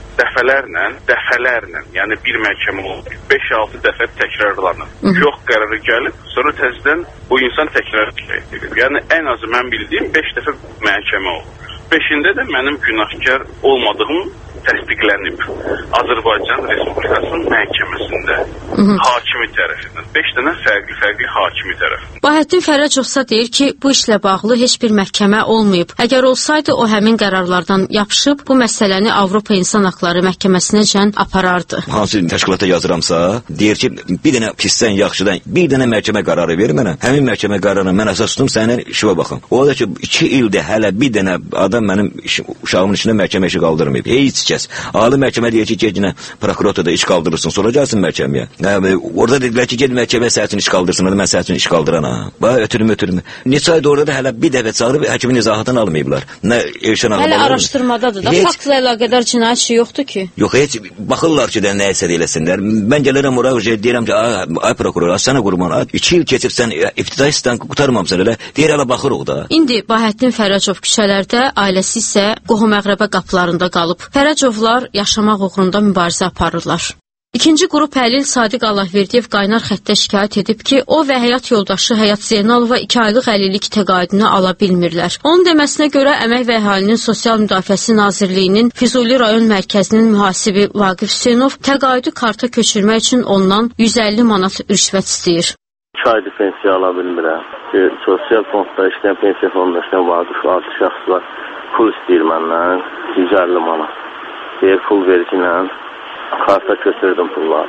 dəfələrlə, yəni bir məhkəmə olub, 5-6 dəfə təkrarlanır. Yox qərarı gəlib, sonra təzədən bu insan təkrar edilir. Yəni ən azı mən bildiyim 5 dəfə məhkəmə olub. 5-də də mənim günahkar olmadığım təsdiqlənib. Azərbaycan Respublikasının məhkəməsində hakimi tərəfindən. 5 dənə fərqli hakimi tərəfindən. Bahattin Fərəcovsa deyir ki, bu işlə bağlı heç bir məhkəmə olmayıb. Əgər olsaydı o həmin qərarlardan yapışıb bu məsələni Avropa İnsan Haqları Məhkəməsinəcən aparardı. Hansı təşkilata yazıramsa, deyir ki, bir dənə pisdən, yaxşıdan bir dənə məhkəmə qərarı ver mənə. Həmin məhkəmə qərarını mən əsas tutum, sənin işivə baxın. O da ki, 2 ildə hələ bir dənə adam mənim uşağımın içində məhkəmə işi qaldırmayıb. Heç kəs. Ali məhkəmə deyir ki, gedinə prokuratorda iş qaldırırsın, sonra gəlsin məhkəməyə. Orada dedilər ki, ged məhkəməyə səhətin iş qaldırsın, mən səhətin iş qaldıran ha. Bax, ötürüm. Neçə ayda orada da hələ bir dəfə çağırıb həkimin izahatını almayıblar. Nə Elşən Ağabaliyev. Hələ araşdırmadadır da, faktla əlaqədar cinayət şey yoxdur ki. Yox, heç baxırlar ki, də nəyisə eləsinlər. Mən gəlirəm ora, deyirəm ki, ay prokuror, sənə qurban, 2 il keçib sən ibtidaisindən qurtarmamısan elə. Deyir, hələ baxırıq da. İndi Bahattin Fərəcov küçələrdə, ailəsi isə qohum-əqrəbə qapılarında qalıb. Fərəcovlar yaşamaq uğrunda mübarizə aparırlar. İkinci qrup əlil Sadiq Allahverdiyev qaynar xəttə şikayət edib ki, o və həyat yoldaşı Həyat Zeynalova 2 aylıq əlillik təqaüdünü ala bilmirlər. Onun deməsinə görə Əmək və Əhalinin Sosial Müdafiəsi Nazirliyinin Füzuli rayon mərkəzinin mühasibi Vaqif Hüseynov təqaüdü karta köçürmək üçün ondan 150 manat rüşvət istəyir. 2 aydır pensiya ala bilmirəm. Sosial fondda işləyən, pensiya fondda işləyən Vaqif adlı şəxs var. Pul istəyir məndən 150 manat. Deyir, pul verginlə karta köçürdüm pullar.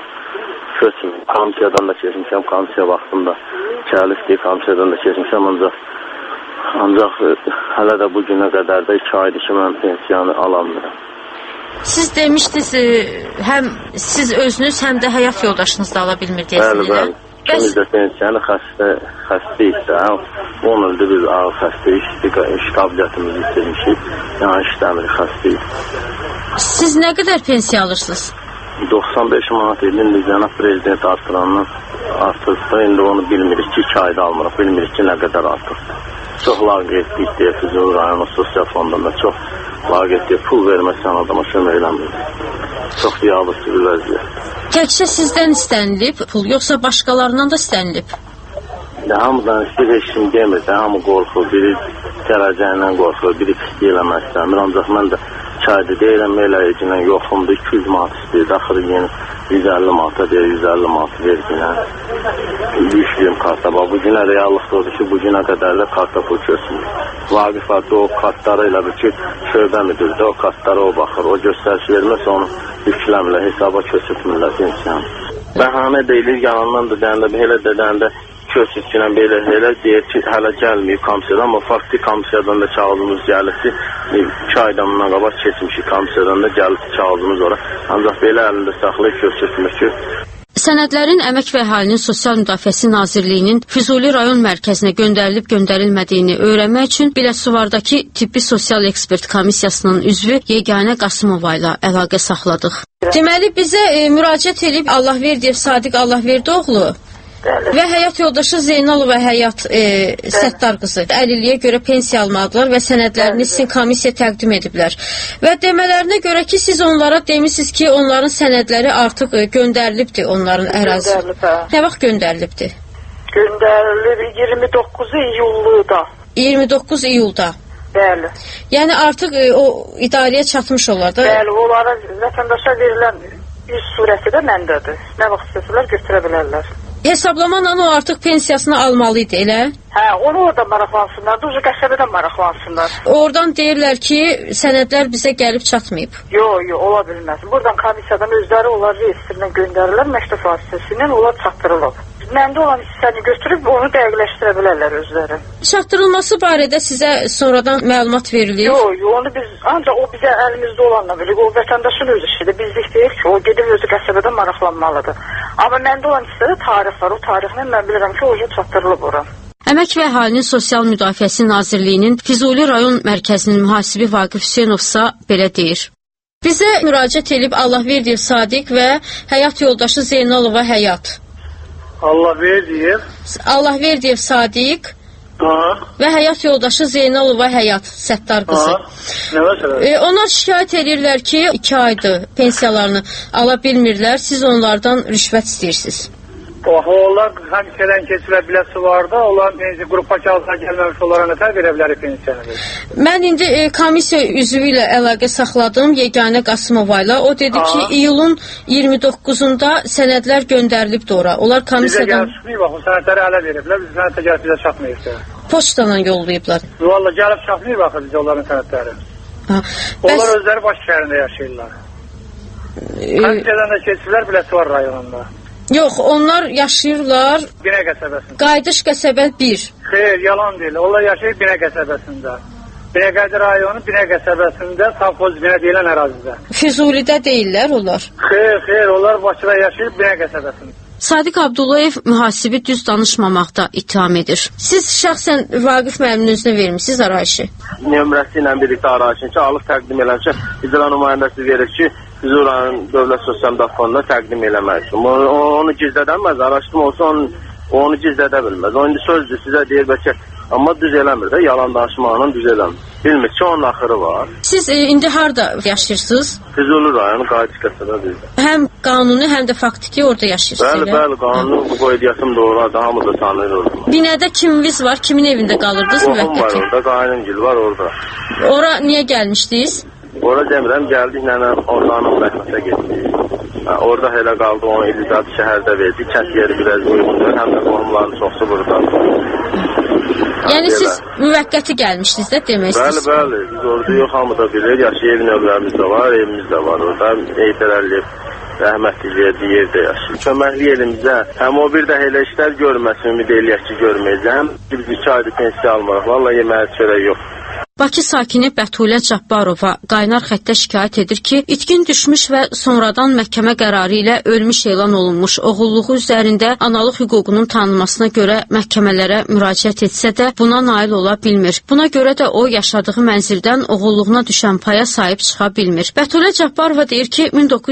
Komisiyadan da keçmişəm, komisiya vaxtında kəlif deyil, komisiyadan da keçmişəm, ancaq hələ də bu günə qədər də 2 aydır ki, mən pensiyanı alamıram. Siz demişdiniz, həm siz özünüz, həm də həyat yoldaşınız da ala bilmir deyəsiniz, elə? Biz də pensiyanı xəstəyik də, 10 ildir biz ağır xəstəyik, iş qabiliyyətimizi itirmişik, yəni işləmirik, xəstəyik. Siz nə qədər pensiya alırsınız? 95 manat idi. İndi cənab prezident artırsa, indi onu bilmirik ki, 2 ayda almırıq, bilmirik ki, nə qədər artıqdır. Çox laqeydlik deyək, Füzuli rayonu sosial fondunda çox laqeydlik, pul verməsən adama kömək eləmir. Çox yağlısı bir vəziyyət. Təkcə sizdən istənilib pul, yoxsa başqalarından da istənilib? Hamıdan istəyir, heç kim demir, hamı qorxur, biri gələcəyindən qorxur, biri pisliyi eləmək istəmir. Ancaq mən də çayda deyirəm, eləyicinə yoxumdur, 200 manat istəyir, axırı yeni 150 manata deyir, 150 manat verginə. Yüklüyüm karta, bu günə reallıqda odur ki, bu günə qədər də karta pul köçmür. Vaqif adlı o kartları elə bir ki, şöbə müdürdə, o kartlara o baxır, o göstəriş verməsə onu yükləmirlər, hesaba köçürtmürlər pensiyanı. Bəhanə deyilir, yalandan da deyəndə, elə dedəndə köçürtünə belə deyir ki, hələ gəlməyib komisiyadan, amma faktiki komisiyadan da çağırdığımız gəlib ki, 2 aydan bundan qabaq keçmişik komisiyadan da gəlib çağırdığımız ora. Ancaq belə əlində saxlayıb köçürtmür ki. Sənədlərin Əmək və Əhalinin Sosial Müdafiəsi Nazirliyinin Füzuli rayon mərkəzinə göndərilib-göndərilmədiyini öyrənmək üçün Biləsuvardakı Tibbi Sosial Ekspert Komissiyasının üzvü Yeganə Qasımova ilə əlaqə saxladıq. Deməli, bizə müraciət edib Allahverdiyev Sadiq Allahverdioğlu və həyat yoldaşı Zeynalova Həyat Səttar qızı 50-liyə görə pensiya almadılar və sənədlərini sizin komissiya təqdim ediblər. Və demələrinə görə ki, siz onlara demişsiniz ki, onların sənədləri artıq göndərilibdir onların ərazisi. Nə vaxt göndərilibdir? Göndərilib 29 iyulda. 29 iyulda. Bəli. Yəni artıq o idarəyə çatmış olar da. Bəli, onlara vətəndaşa verilən üz surəti də məndədir. Nə vaxt istəsələr götürə bilərlər. Hesablamanla o artıq pensiyasını almalıydı, elə? Hə, onu orada maraqlansınlar, da qəsəbədən maraqlansınlar. Oradan deyirlər ki, sənədlər bizə gəlib çatmayıb. Yox, ola bilməz. Buradan komissiyadan özləri onlar reyestrindən göndərirlər, məktub vasitəsilə onlar çatdırılıb. Məndə olan hissəni götürüb onu dəqiqləşdirə bilərlər özləri. Çatdırılması barədə sizə sonradan məlumat verilir? Yox, onu biz ancaq o bizə əlimizdə olanla bilir. O vətəndaşın öz işidir. Bizlik deyil ki, o gedib özü qəsəbədən maraqlanmalıdır. Amma məndə olan hissədə tarix var. O tarixlə mən bilirəm ki, o çatdırılıb ora. Əmək və Əhalinin Sosial Müdafiəsi Nazirliyinin Füzuli rayon mərkəzinin mühasibi Vaqif Hüseynovsa belə deyir. Bizə müraciət edib Allahverdiyev Sadiq və həyat yoldaşı Zeynalova Həyat. Allahverdiyev Sadiq və həyat yoldaşı Zeynalova Həyat Səttar qızı. Onlar şikayət edirlər ki, 2 aydır pensiyalarını ala bilmirlər, siz onlardan rüşvət istəyirsiniz. Onlar həmçədən keçirə biləsi var da, onların pensiya qrupa kağızına gəlməmiş onlara nətər verə bilərik pensiyanı? Mən indi komissiya üzvü ilə əlaqə saxladım, Yeganə Qasımova ilə. O dedi ki, iyulun 29-unda sənədlər göndərilibdir ora. Onlar komissiyadan... Bizə gəlib çıxmayıb, o sənədləri ələ veriblər, biz sənəddə gəlib bizə çatmayıb. Poçtadan yollayıblar. Valla gəlib çatmayıb axı bizə onların sənədləri. Onlar özləri baş şəhərində yaşayırlar. Həmçədən də keçirlər biləsi var rayonunda. Yox, onlar yaşayırlar Binə qəsəbəsində. Qayıdış qəsəbə 1. Xeyr, yalan deyil. Onlar yaşayır Binə qəsəbəsində. Binəqədi rayonu Binə qəsəbəsində Savxoz Binə deyilən ərazidə. Füzulidə deyirlər onlar. Xeyr, onlar Bakıda yaşayır Binə qəsəbəsində. Sadiq Abdullayev mühasibi düz danışmamaqda ittiham edir. Siz şəxsən Vaqif müəllimin özünə vermişsiniz arayışı? Nömrəsi ilə birlikdə arayışın ki, alıb təqdim eləmişə icra nümayəndəsi verir ki, Füzuli'nin Dövlət Sosial Müdafiə Fonduna təqdim eləmək üçün. Onu gizlədəməz, araşdırma olsa onu gizlədə bilməz. O indi sözdür sizə deyir bəlkə, amma düz eləmir də, yalan danışmaqla düz eləmir. Bilmir ki, onun axırı var. Siz indi harada yaşayırsınız? Füzuli rayonu Qayıdış qəsəbədə. Həm qanuni, həm də faktiki orada yaşayırsınız. Bəli, qanuni bu qeydiyyatım da orada, hamı da tanıyır orada. Binədə kiminiz var? Kimin evində qalırdınız müvəqqəti? Qohum var orada, qaynımgil var orada. Ora niyə gəlmişdiniz? Ora demirəm, gəldik nənə ordanın rəhmətə getdik. Orada elə qaldı, onu İlizad şəhərdə verdik. Kənd yeri biraz uyğundur, həm də qohumların çoxsu burada. Yəni siz müvəqqəti gəlmişdiniz də demək istəyirsiniz? Bəli, biz orada yox, hamı da bilir. Yaşayır növlərimiz də var, evimiz də var orada. Eydərəlliyib, rəhmətliyə deyir də yaşayır. Köməkli elimizə, həm o bir də elə işlər görməsin, ümid eləyək ki, görməyəcəm. Biz 2 aydır pensiya almarıq, valla yeməyə çörək yox. Bakı sakini Bətulə Cabbarova qaynar xəttə şikayət edir ki, itkin düşmüş və sonradan məhkəmə qərarı ilə ölmüş elan olunmuş oğulluğu üzərində analıq hüququnun tanınmasına görə məhkəmələrə müraciət etsə də buna nail ola bilmir. Buna görə də o yaşadığı mənzildən oğulluğuna düşən paya sahib çıxa bilmir. Bətulə Cabbarova deyir ki,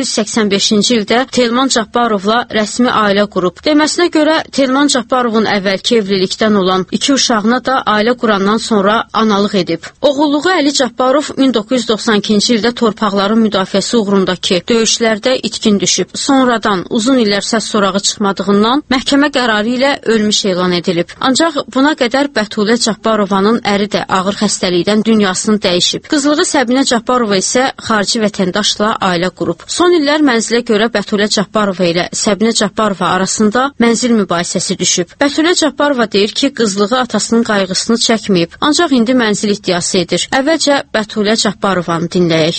1985-ci ildə Telman Cabbarovla rəsmi ailə qurub. Deməsinə görə Telman Cabbarovun əvvəlki evlilikdən olan 2 uşağına da ailə qurandan sonra analıq edib. Oğulluğu Əli Cabbarov 1992-ci ildə torpaqların müdafiəsi uğrundakı döyüşlərdə itkin düşüb. Sonradan uzun illər səs sorağı çıxmadığından məhkəmə qərarı ilə ölmüş elan edilib. Ancaq buna qədər Bətulə Cabbarovanın əri də ağır xəstəlikdən dünyasını dəyişib. Qızlığı Səbinə Cabbarova isə xarici vətəndaşla ailə qurub. Son illər mənzilə görə Bətulə Cabbarova ilə Səbinə Cabbarova arasında mənzil mübahisəsi düşüb. Bətulə Cabbarova deyir ki, qızlığı atasının qayğısını çəkməyib. Ancaq indi mənzil iddiası edir. Əvvəlcə Bətulə Cabbarovanı dinləyək.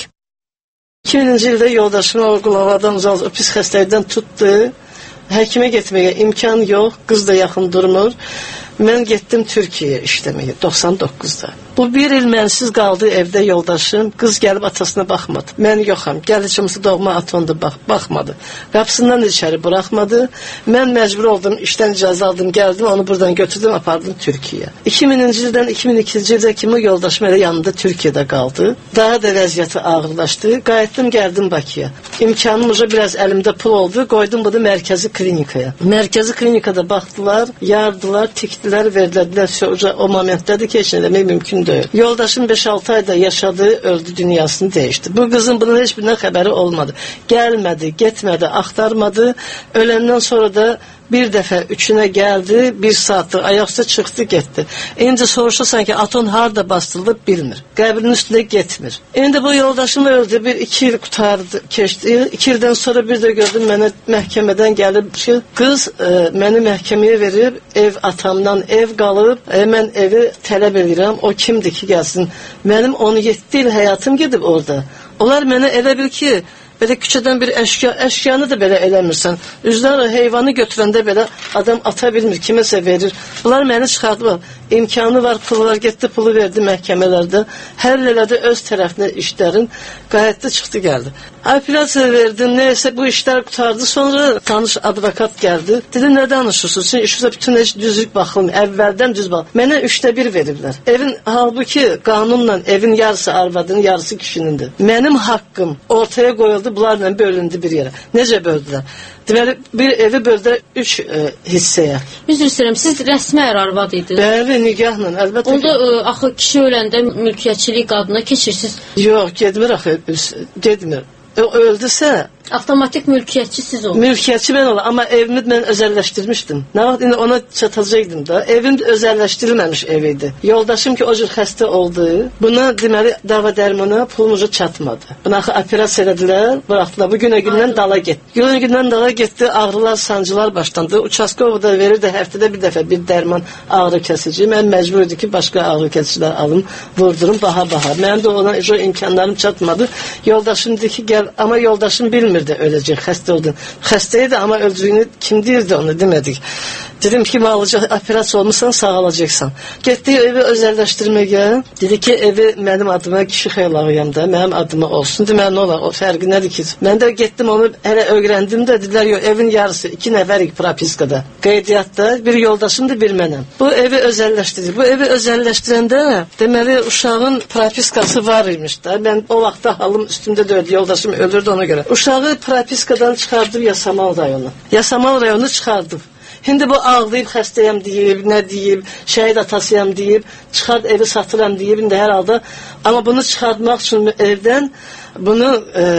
2000-ci ildə yoldaşım Qulavadan uzaq, pis xəstəlikdən tutdu. Həkimə getməyə imkan yox, qız da yaxın durmur. Mən getdim Türkiyəyə işləməyə 99-da. Bu bir il mənsiz qaldı evdə yoldaşım. Qız gəlib atasına baxmadı. Mən yoxam. Gəlicimsi doğma atonda baxmadı. Qapısından içəri buraxmadı. Mən məcbur oldum, işdən icazə aldım, gəldim, onu buradan götürdüm, apardım Türkiyəyə. 2000-ci ildən 2002-ci ildə kimi yoldaşım elə yanında Türkiyədə qaldı. Daha da vəziyyəti ağırlaşdı. Qayıtdım, gəldim Bakıya. İmkanım biraz əlimdə pul oldu. Qoydum bunu mərkəzi klinikaya. Mərkəzi klinikada baxdılar, yardılar, tikdilər, verdilər. O momentdədir ki, heç nə demək mümkün deyil. Yoldaşım 5-6 ayda yaşadı, öldü, dünyasını dəyişdi. Bu qızın bunun heç birindən xəbəri olmadı. Gəlmədi, getmədi, axtarmadı. Öləndən sonra da bir dəfə üçünə gəldi, 1 saatdır ayaqsa çıxdı, getdi. İndi soruşursan ki, aton harda bastırılıb bilmir. Qəbrinin üstünə getmir. İndi bu yoldaşım öldü, 1-2 il qutardı, keçdi. 2 ildən sonra bir də gördüm, mənə məhkəmədən gəlib ki, qız məni məhkəməyə verib, ev atamdan ev qalıb, mən evi tələb edirəm, o kimdir ki, gəlsin. Mənim 17 il həyatım gedib orada. Onlar mənə elə bil ki, belə küçədən bir əşyanı da belə eləmirsən. Üzdən heyvanı götürəndə belə adam ata bilmir, kiməsə verir. Bunlar məni çıxardılar. İmkanı var, pulu var, getdi, pulu verdi məhkəmələrdə. Həll elədi öz tərəfinə işlərin. Qayıtdı, çıxdı, gəldi. Apellyasiya verdim, neysə bu işlər qutardı. Sonra tanış advokat gəldi. Dedi, nə danışırsınız? Çünki işimizə bütün heç düzlük baxılmıyor. Əvvəldən düz baxılmıyor. Mənə 3/1 veriblər. Evin, halbuki qanunla evin yarısı arvadının, yarısı kişinindir. Mənim haqqım ortaya qoyuldu, bunlarla bölündü bir yerə. Necə böldülər? Deməli, bir evi böldülər 3 hissəyə. Üzr istəyirəm, siz rəsmi arvad idiniz? Bəli, nikahla, əlbəttə. Onda axı kişi öləndə mülkiyyətçilik qadına keçirsiniz? Yox, getmir axı, getmir. O öldüsə avtomatik mülkiyyətçi siz olun. Mülkiyyətçi mən olum, amma evimi mən özəlləşdirmişdim. Nə vaxt indi ona çatacaqdım da. Evim özəlləşdirilməmiş ev idi. Yoldaşım ki o cür xəstə oldu. Buna deməli dava dərmana pulumuzu çatmadı. Buna operasiya elədilər, buraxdılar. Bu günə-gündən dala getdi. Günə-gündən dala getdi, ağrılar, sancılar başlandı. Uçaskovu da verirdi həftədə bir dəfə bir dərman ağrı kəsici. Mən məcbur idim ki, başqa ağrı kəsicilər alım, vurdurum baha-baha. Mənim də ona imkanlarım çatmadı. Yoldaşım dedi ki, gəl, amma yoldaşım bilmirdi öləcək, xəstə oldun. Xəstə idi, amma öldüyünü kim deyirdi onu demədik. Dedim ki, operasiya olmuşsan, sağalacaqsan. Getdi evi özəlləşdirməyə. Dedi ki, evi mənim adıma kişi xeylalıyam da, mənim adıma olsun. Deməli, nə olar, o fərqi nədir ki? Mən də getdim, onu hələ öyrəndim də, dedilər, yox, evin yarısı, 2 nəfərik propiskada. Qeydiyyatda, bir yoldaşımdır, bir mənəm. Bu evi özəlləşdirdi. Bu evi özəlləşdirəndə, deməli, uşağın propiskası var imiş da. Mən o vaxtda halım üstümdə dördü, yoldaşım ölürdü ona görə. Uşağı propiskadan çıxardım Yasamal rayonu. Yasamal rayonu çıxardım. Şimdi bu ağlayıb, xəstəyəm deyib, nə deyib, şəhid atasıyam deyib, çıxart evi satıram deyib, indi hər halda. Amma bunu çıxartmaq üçün evdən bunu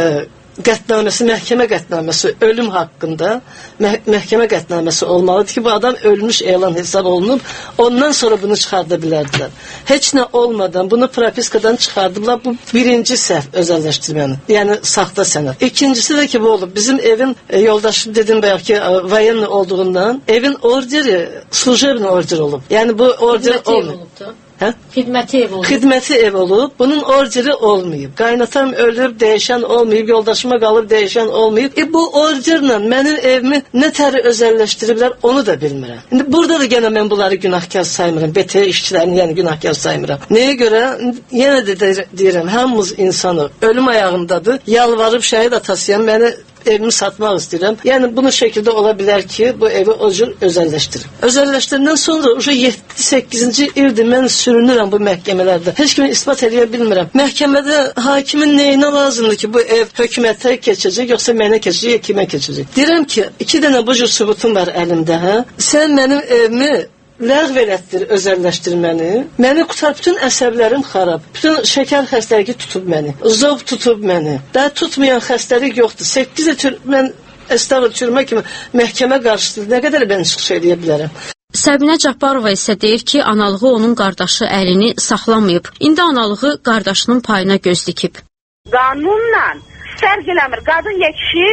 qətnaməsi, məhkəmə qətnaməsi, ölüm haqqında məhkəmə qətnaməsi olmalıdır ki, bu adam ölmüş elan hesab olunub, ondan sonra bunu çıxarda bilərdilər. Heç nə olmadan bunu propiskadan çıxardıblar, bu birinci səhv özəlləşdirmənin, yəni saxta sənəd. İkincisi də ki, bu olub, bizim evin yoldaşım dedim bayaq ki, vayenli olduğundan, evin orderi, slujebni order olub. Yəni bu order olmayıb. Hə? Xidməti ev olub. Xidməti ev olub. Bunun orderi olmayıb. Qaynatam ölüb, dəyişən olmayıb, yoldaşıma qalıb, dəyişən olmayıb. Bu orderlə mənim evimi nə təri özəlləşdiriblər, onu da bilmirəm. İndi burada da yenə mən bunları günahkar saymıram. BT işçilərini yəni günahkar saymıram. Nəyə görə? Yenə də deyirəm, hamımız insanı ölüm ayağındadır. Yalvarıb şəhid atasıyam, məni evimi satmaq istəyirəm. Yəni bunu şəkildə ola bilər ki, bu evi o cür özəlləşdirim. Özəlləşdirəndən sonra 7-8-ci ildir mən sürünürəm bu məhkəmələrdə. Heç kimi isbat edə bilmirəm. Məhkəmədə hakimin nəyinə lazımdır ki, bu ev hökumətə keçəcək, yoxsa mənə keçəcək, kimə keçəcək? Deyirəm ki, 2 dənə bu cür sübutum var əlimdə, hə? Sən mənim evimi ləğv elətdir, özəlləşdirməni. Məni qutar, bütün əsəblərim xarab. Bütün şəkər xəstəliyi tutub məni. Zob tutub məni. Daha tutmayan xəstəlik yoxdur. 8 il mən türmə kimi məhkəmə qarşısında nə qədər mən çıxış edə bilərəm. Səbinə Cabbarova isə deyir ki, analığı onun qardaşı əlini saxlamayıb. İndi analığı qardaşının payına göz dikib. Qanunla sərgiləmir. Qadın ya kişi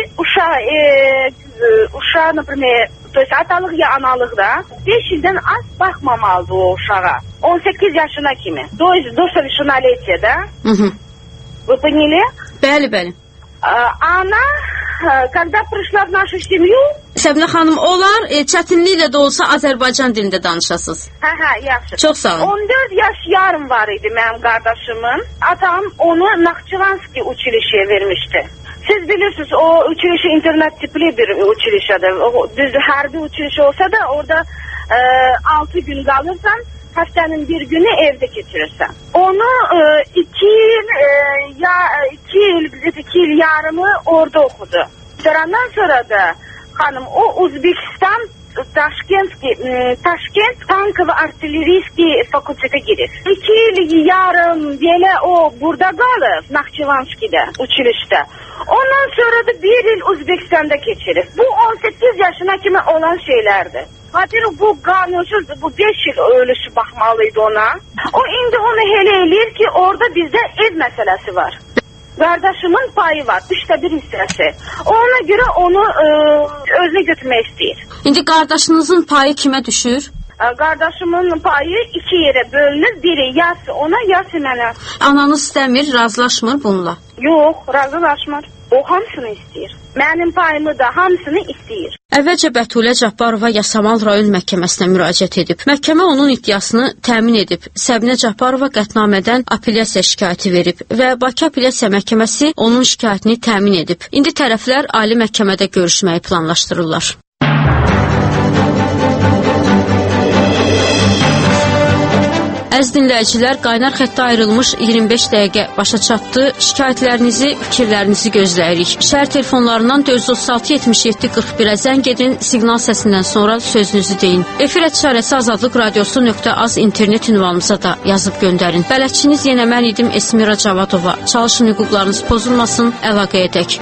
uşağı, например, to есть atalıq ya analıq da 5 ildən az baxmamalıdır o uşağa. 18 yaşına kimi. До совершеннолетия, да? Вы поняли? Bəli. Она, когда пришла в нашу семью... Səbinə xanım, onlar çətinliklə də olsa Azərbaycan dilində danışasınız. Hə, yaxşı. Çox sağ olun. 14 yaş yarım var idi mənim qardaşımın. Atam onu Naxçıvanski училищеyə vermişdi. Siz bilirsiniz, o училище internet tipli bir училищеdir. Düz hərbi училище olsa da orada 6 gün qalırsan, həftənin bir günü evdə keçirirsən. Onu 2 il yarımı orada okudu. Sonra da hanım o Uzbekistan Taşkent Tank ve Artilleriyski fakültete girir. 2 il yarım belə o burada qalır, Naxçıvanski'de, училище'de. Ondan sonra da 1 il Uzbekistan'da geçirir. Bu 18 yaşına kimi olan şeylerdi. Hatta bu qanunsuz, bu 5 yıl ölüşü baxmalıydı ona. O indi onu hele eləyir ki, orada bizde ev meselesi var. Qardaşımın payı var, 3'te 1 hissəsi. Ona görə onu özünə götürmək istəyir. İndi qardaşınızın payı kimə düşür? Qardaşımın payı 2 yerə bölünür, biri yası ona, yası mənə. Ananız istəmir, razılaşmır bununla? Yox, razılaşmır. O hamısını istəyir. Mənim payımı da hamısını istəyir. Əvvəlcə Bətulə Cabbarova Yasamal rayon məhkəməsinə müraciət edib. Məhkəmə onun iddiasını təmin edib. Səbinə Cabbarova qətnamədən apellyasiya şikayəti verib və Bakı Apellyasiya Məhkəməsi onun şikayətini təmin edib. İndi tərəflər ali məhkəmədə görüşməyi planlaşdırırlar. Əziz dinləyicilər, qaynar xəttə ayrılmış 25 dəqiqə başa çatdı. Şikayətlərinizi, fikirlərinizi gözləyirik. Şəhər telefonlarından 436-77-41-ə zəng edin, siqnal səsindən sonra sözünüzü deyin. Efir etibarəsi azadlıqradiosu.az internet ünvanımıza da yazıb göndərin. Bələdçiniz yenə mən idim Esmira Cavadova. Çalışın, hüquqlarınız pozulmasın, əlaqə edək.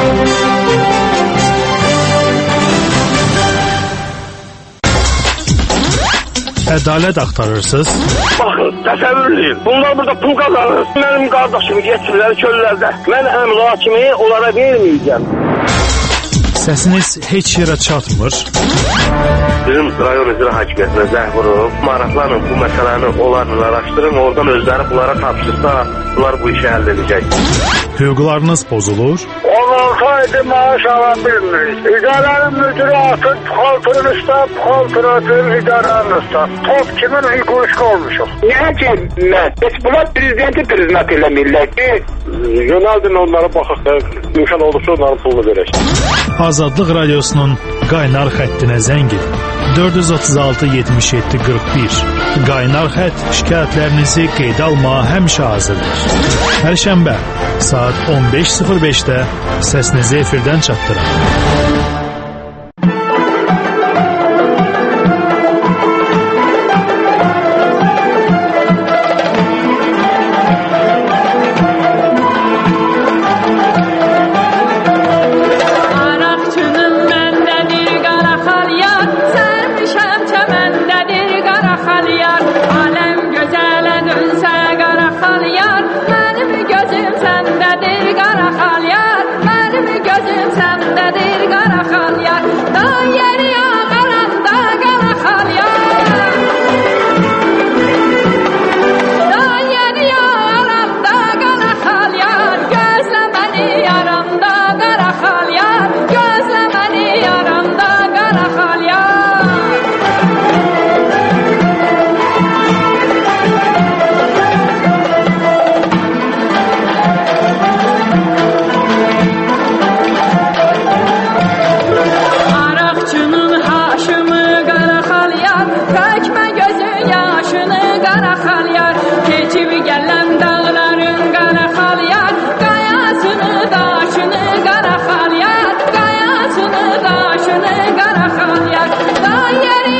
Ədalət axtarırsınız? Baxın, təsəvvür edin. Bunlar burada pul qazanır. Mənim qardaşımı getirirlər çöllərdə. Mən həmin hakimi onlara verməyəcəm. Səsiniz heç yerə çatmır. Bizim rayon icra hakimiyyətinə zəng vurub, maraqlanın bu məsələni onlarla araşdırın, oradan özləri bunlara tapşırsa, bunlar bu işi həll edəcək. Hüquqlarınız pozulur. 16 aydır maaş ala bilmirik. İdarənin müdürü atır, puxaltırın üstə, puxaltır atır, idarənin üstə. Top kimin hüququşqa olmuşuq. Niyə ki, heç bunlar prezidenti priznat eləmirlər ki, yönəldin onlara baxaq da, imkan olursa onların pulunu verək. Azadlıq Radiosunun qaynar xəttinə zəng edin. 436-77-41. Qaynar xətt şikayətlərinizi qeydə almağa həmişə hazırdır. Hər şənbə saat 15:05-də səsinizi efirdən çatdırın. Mənim gözüm səndədir, qara xal yar. Mənim gözüm səndədir. başını qara xan yak, da yeri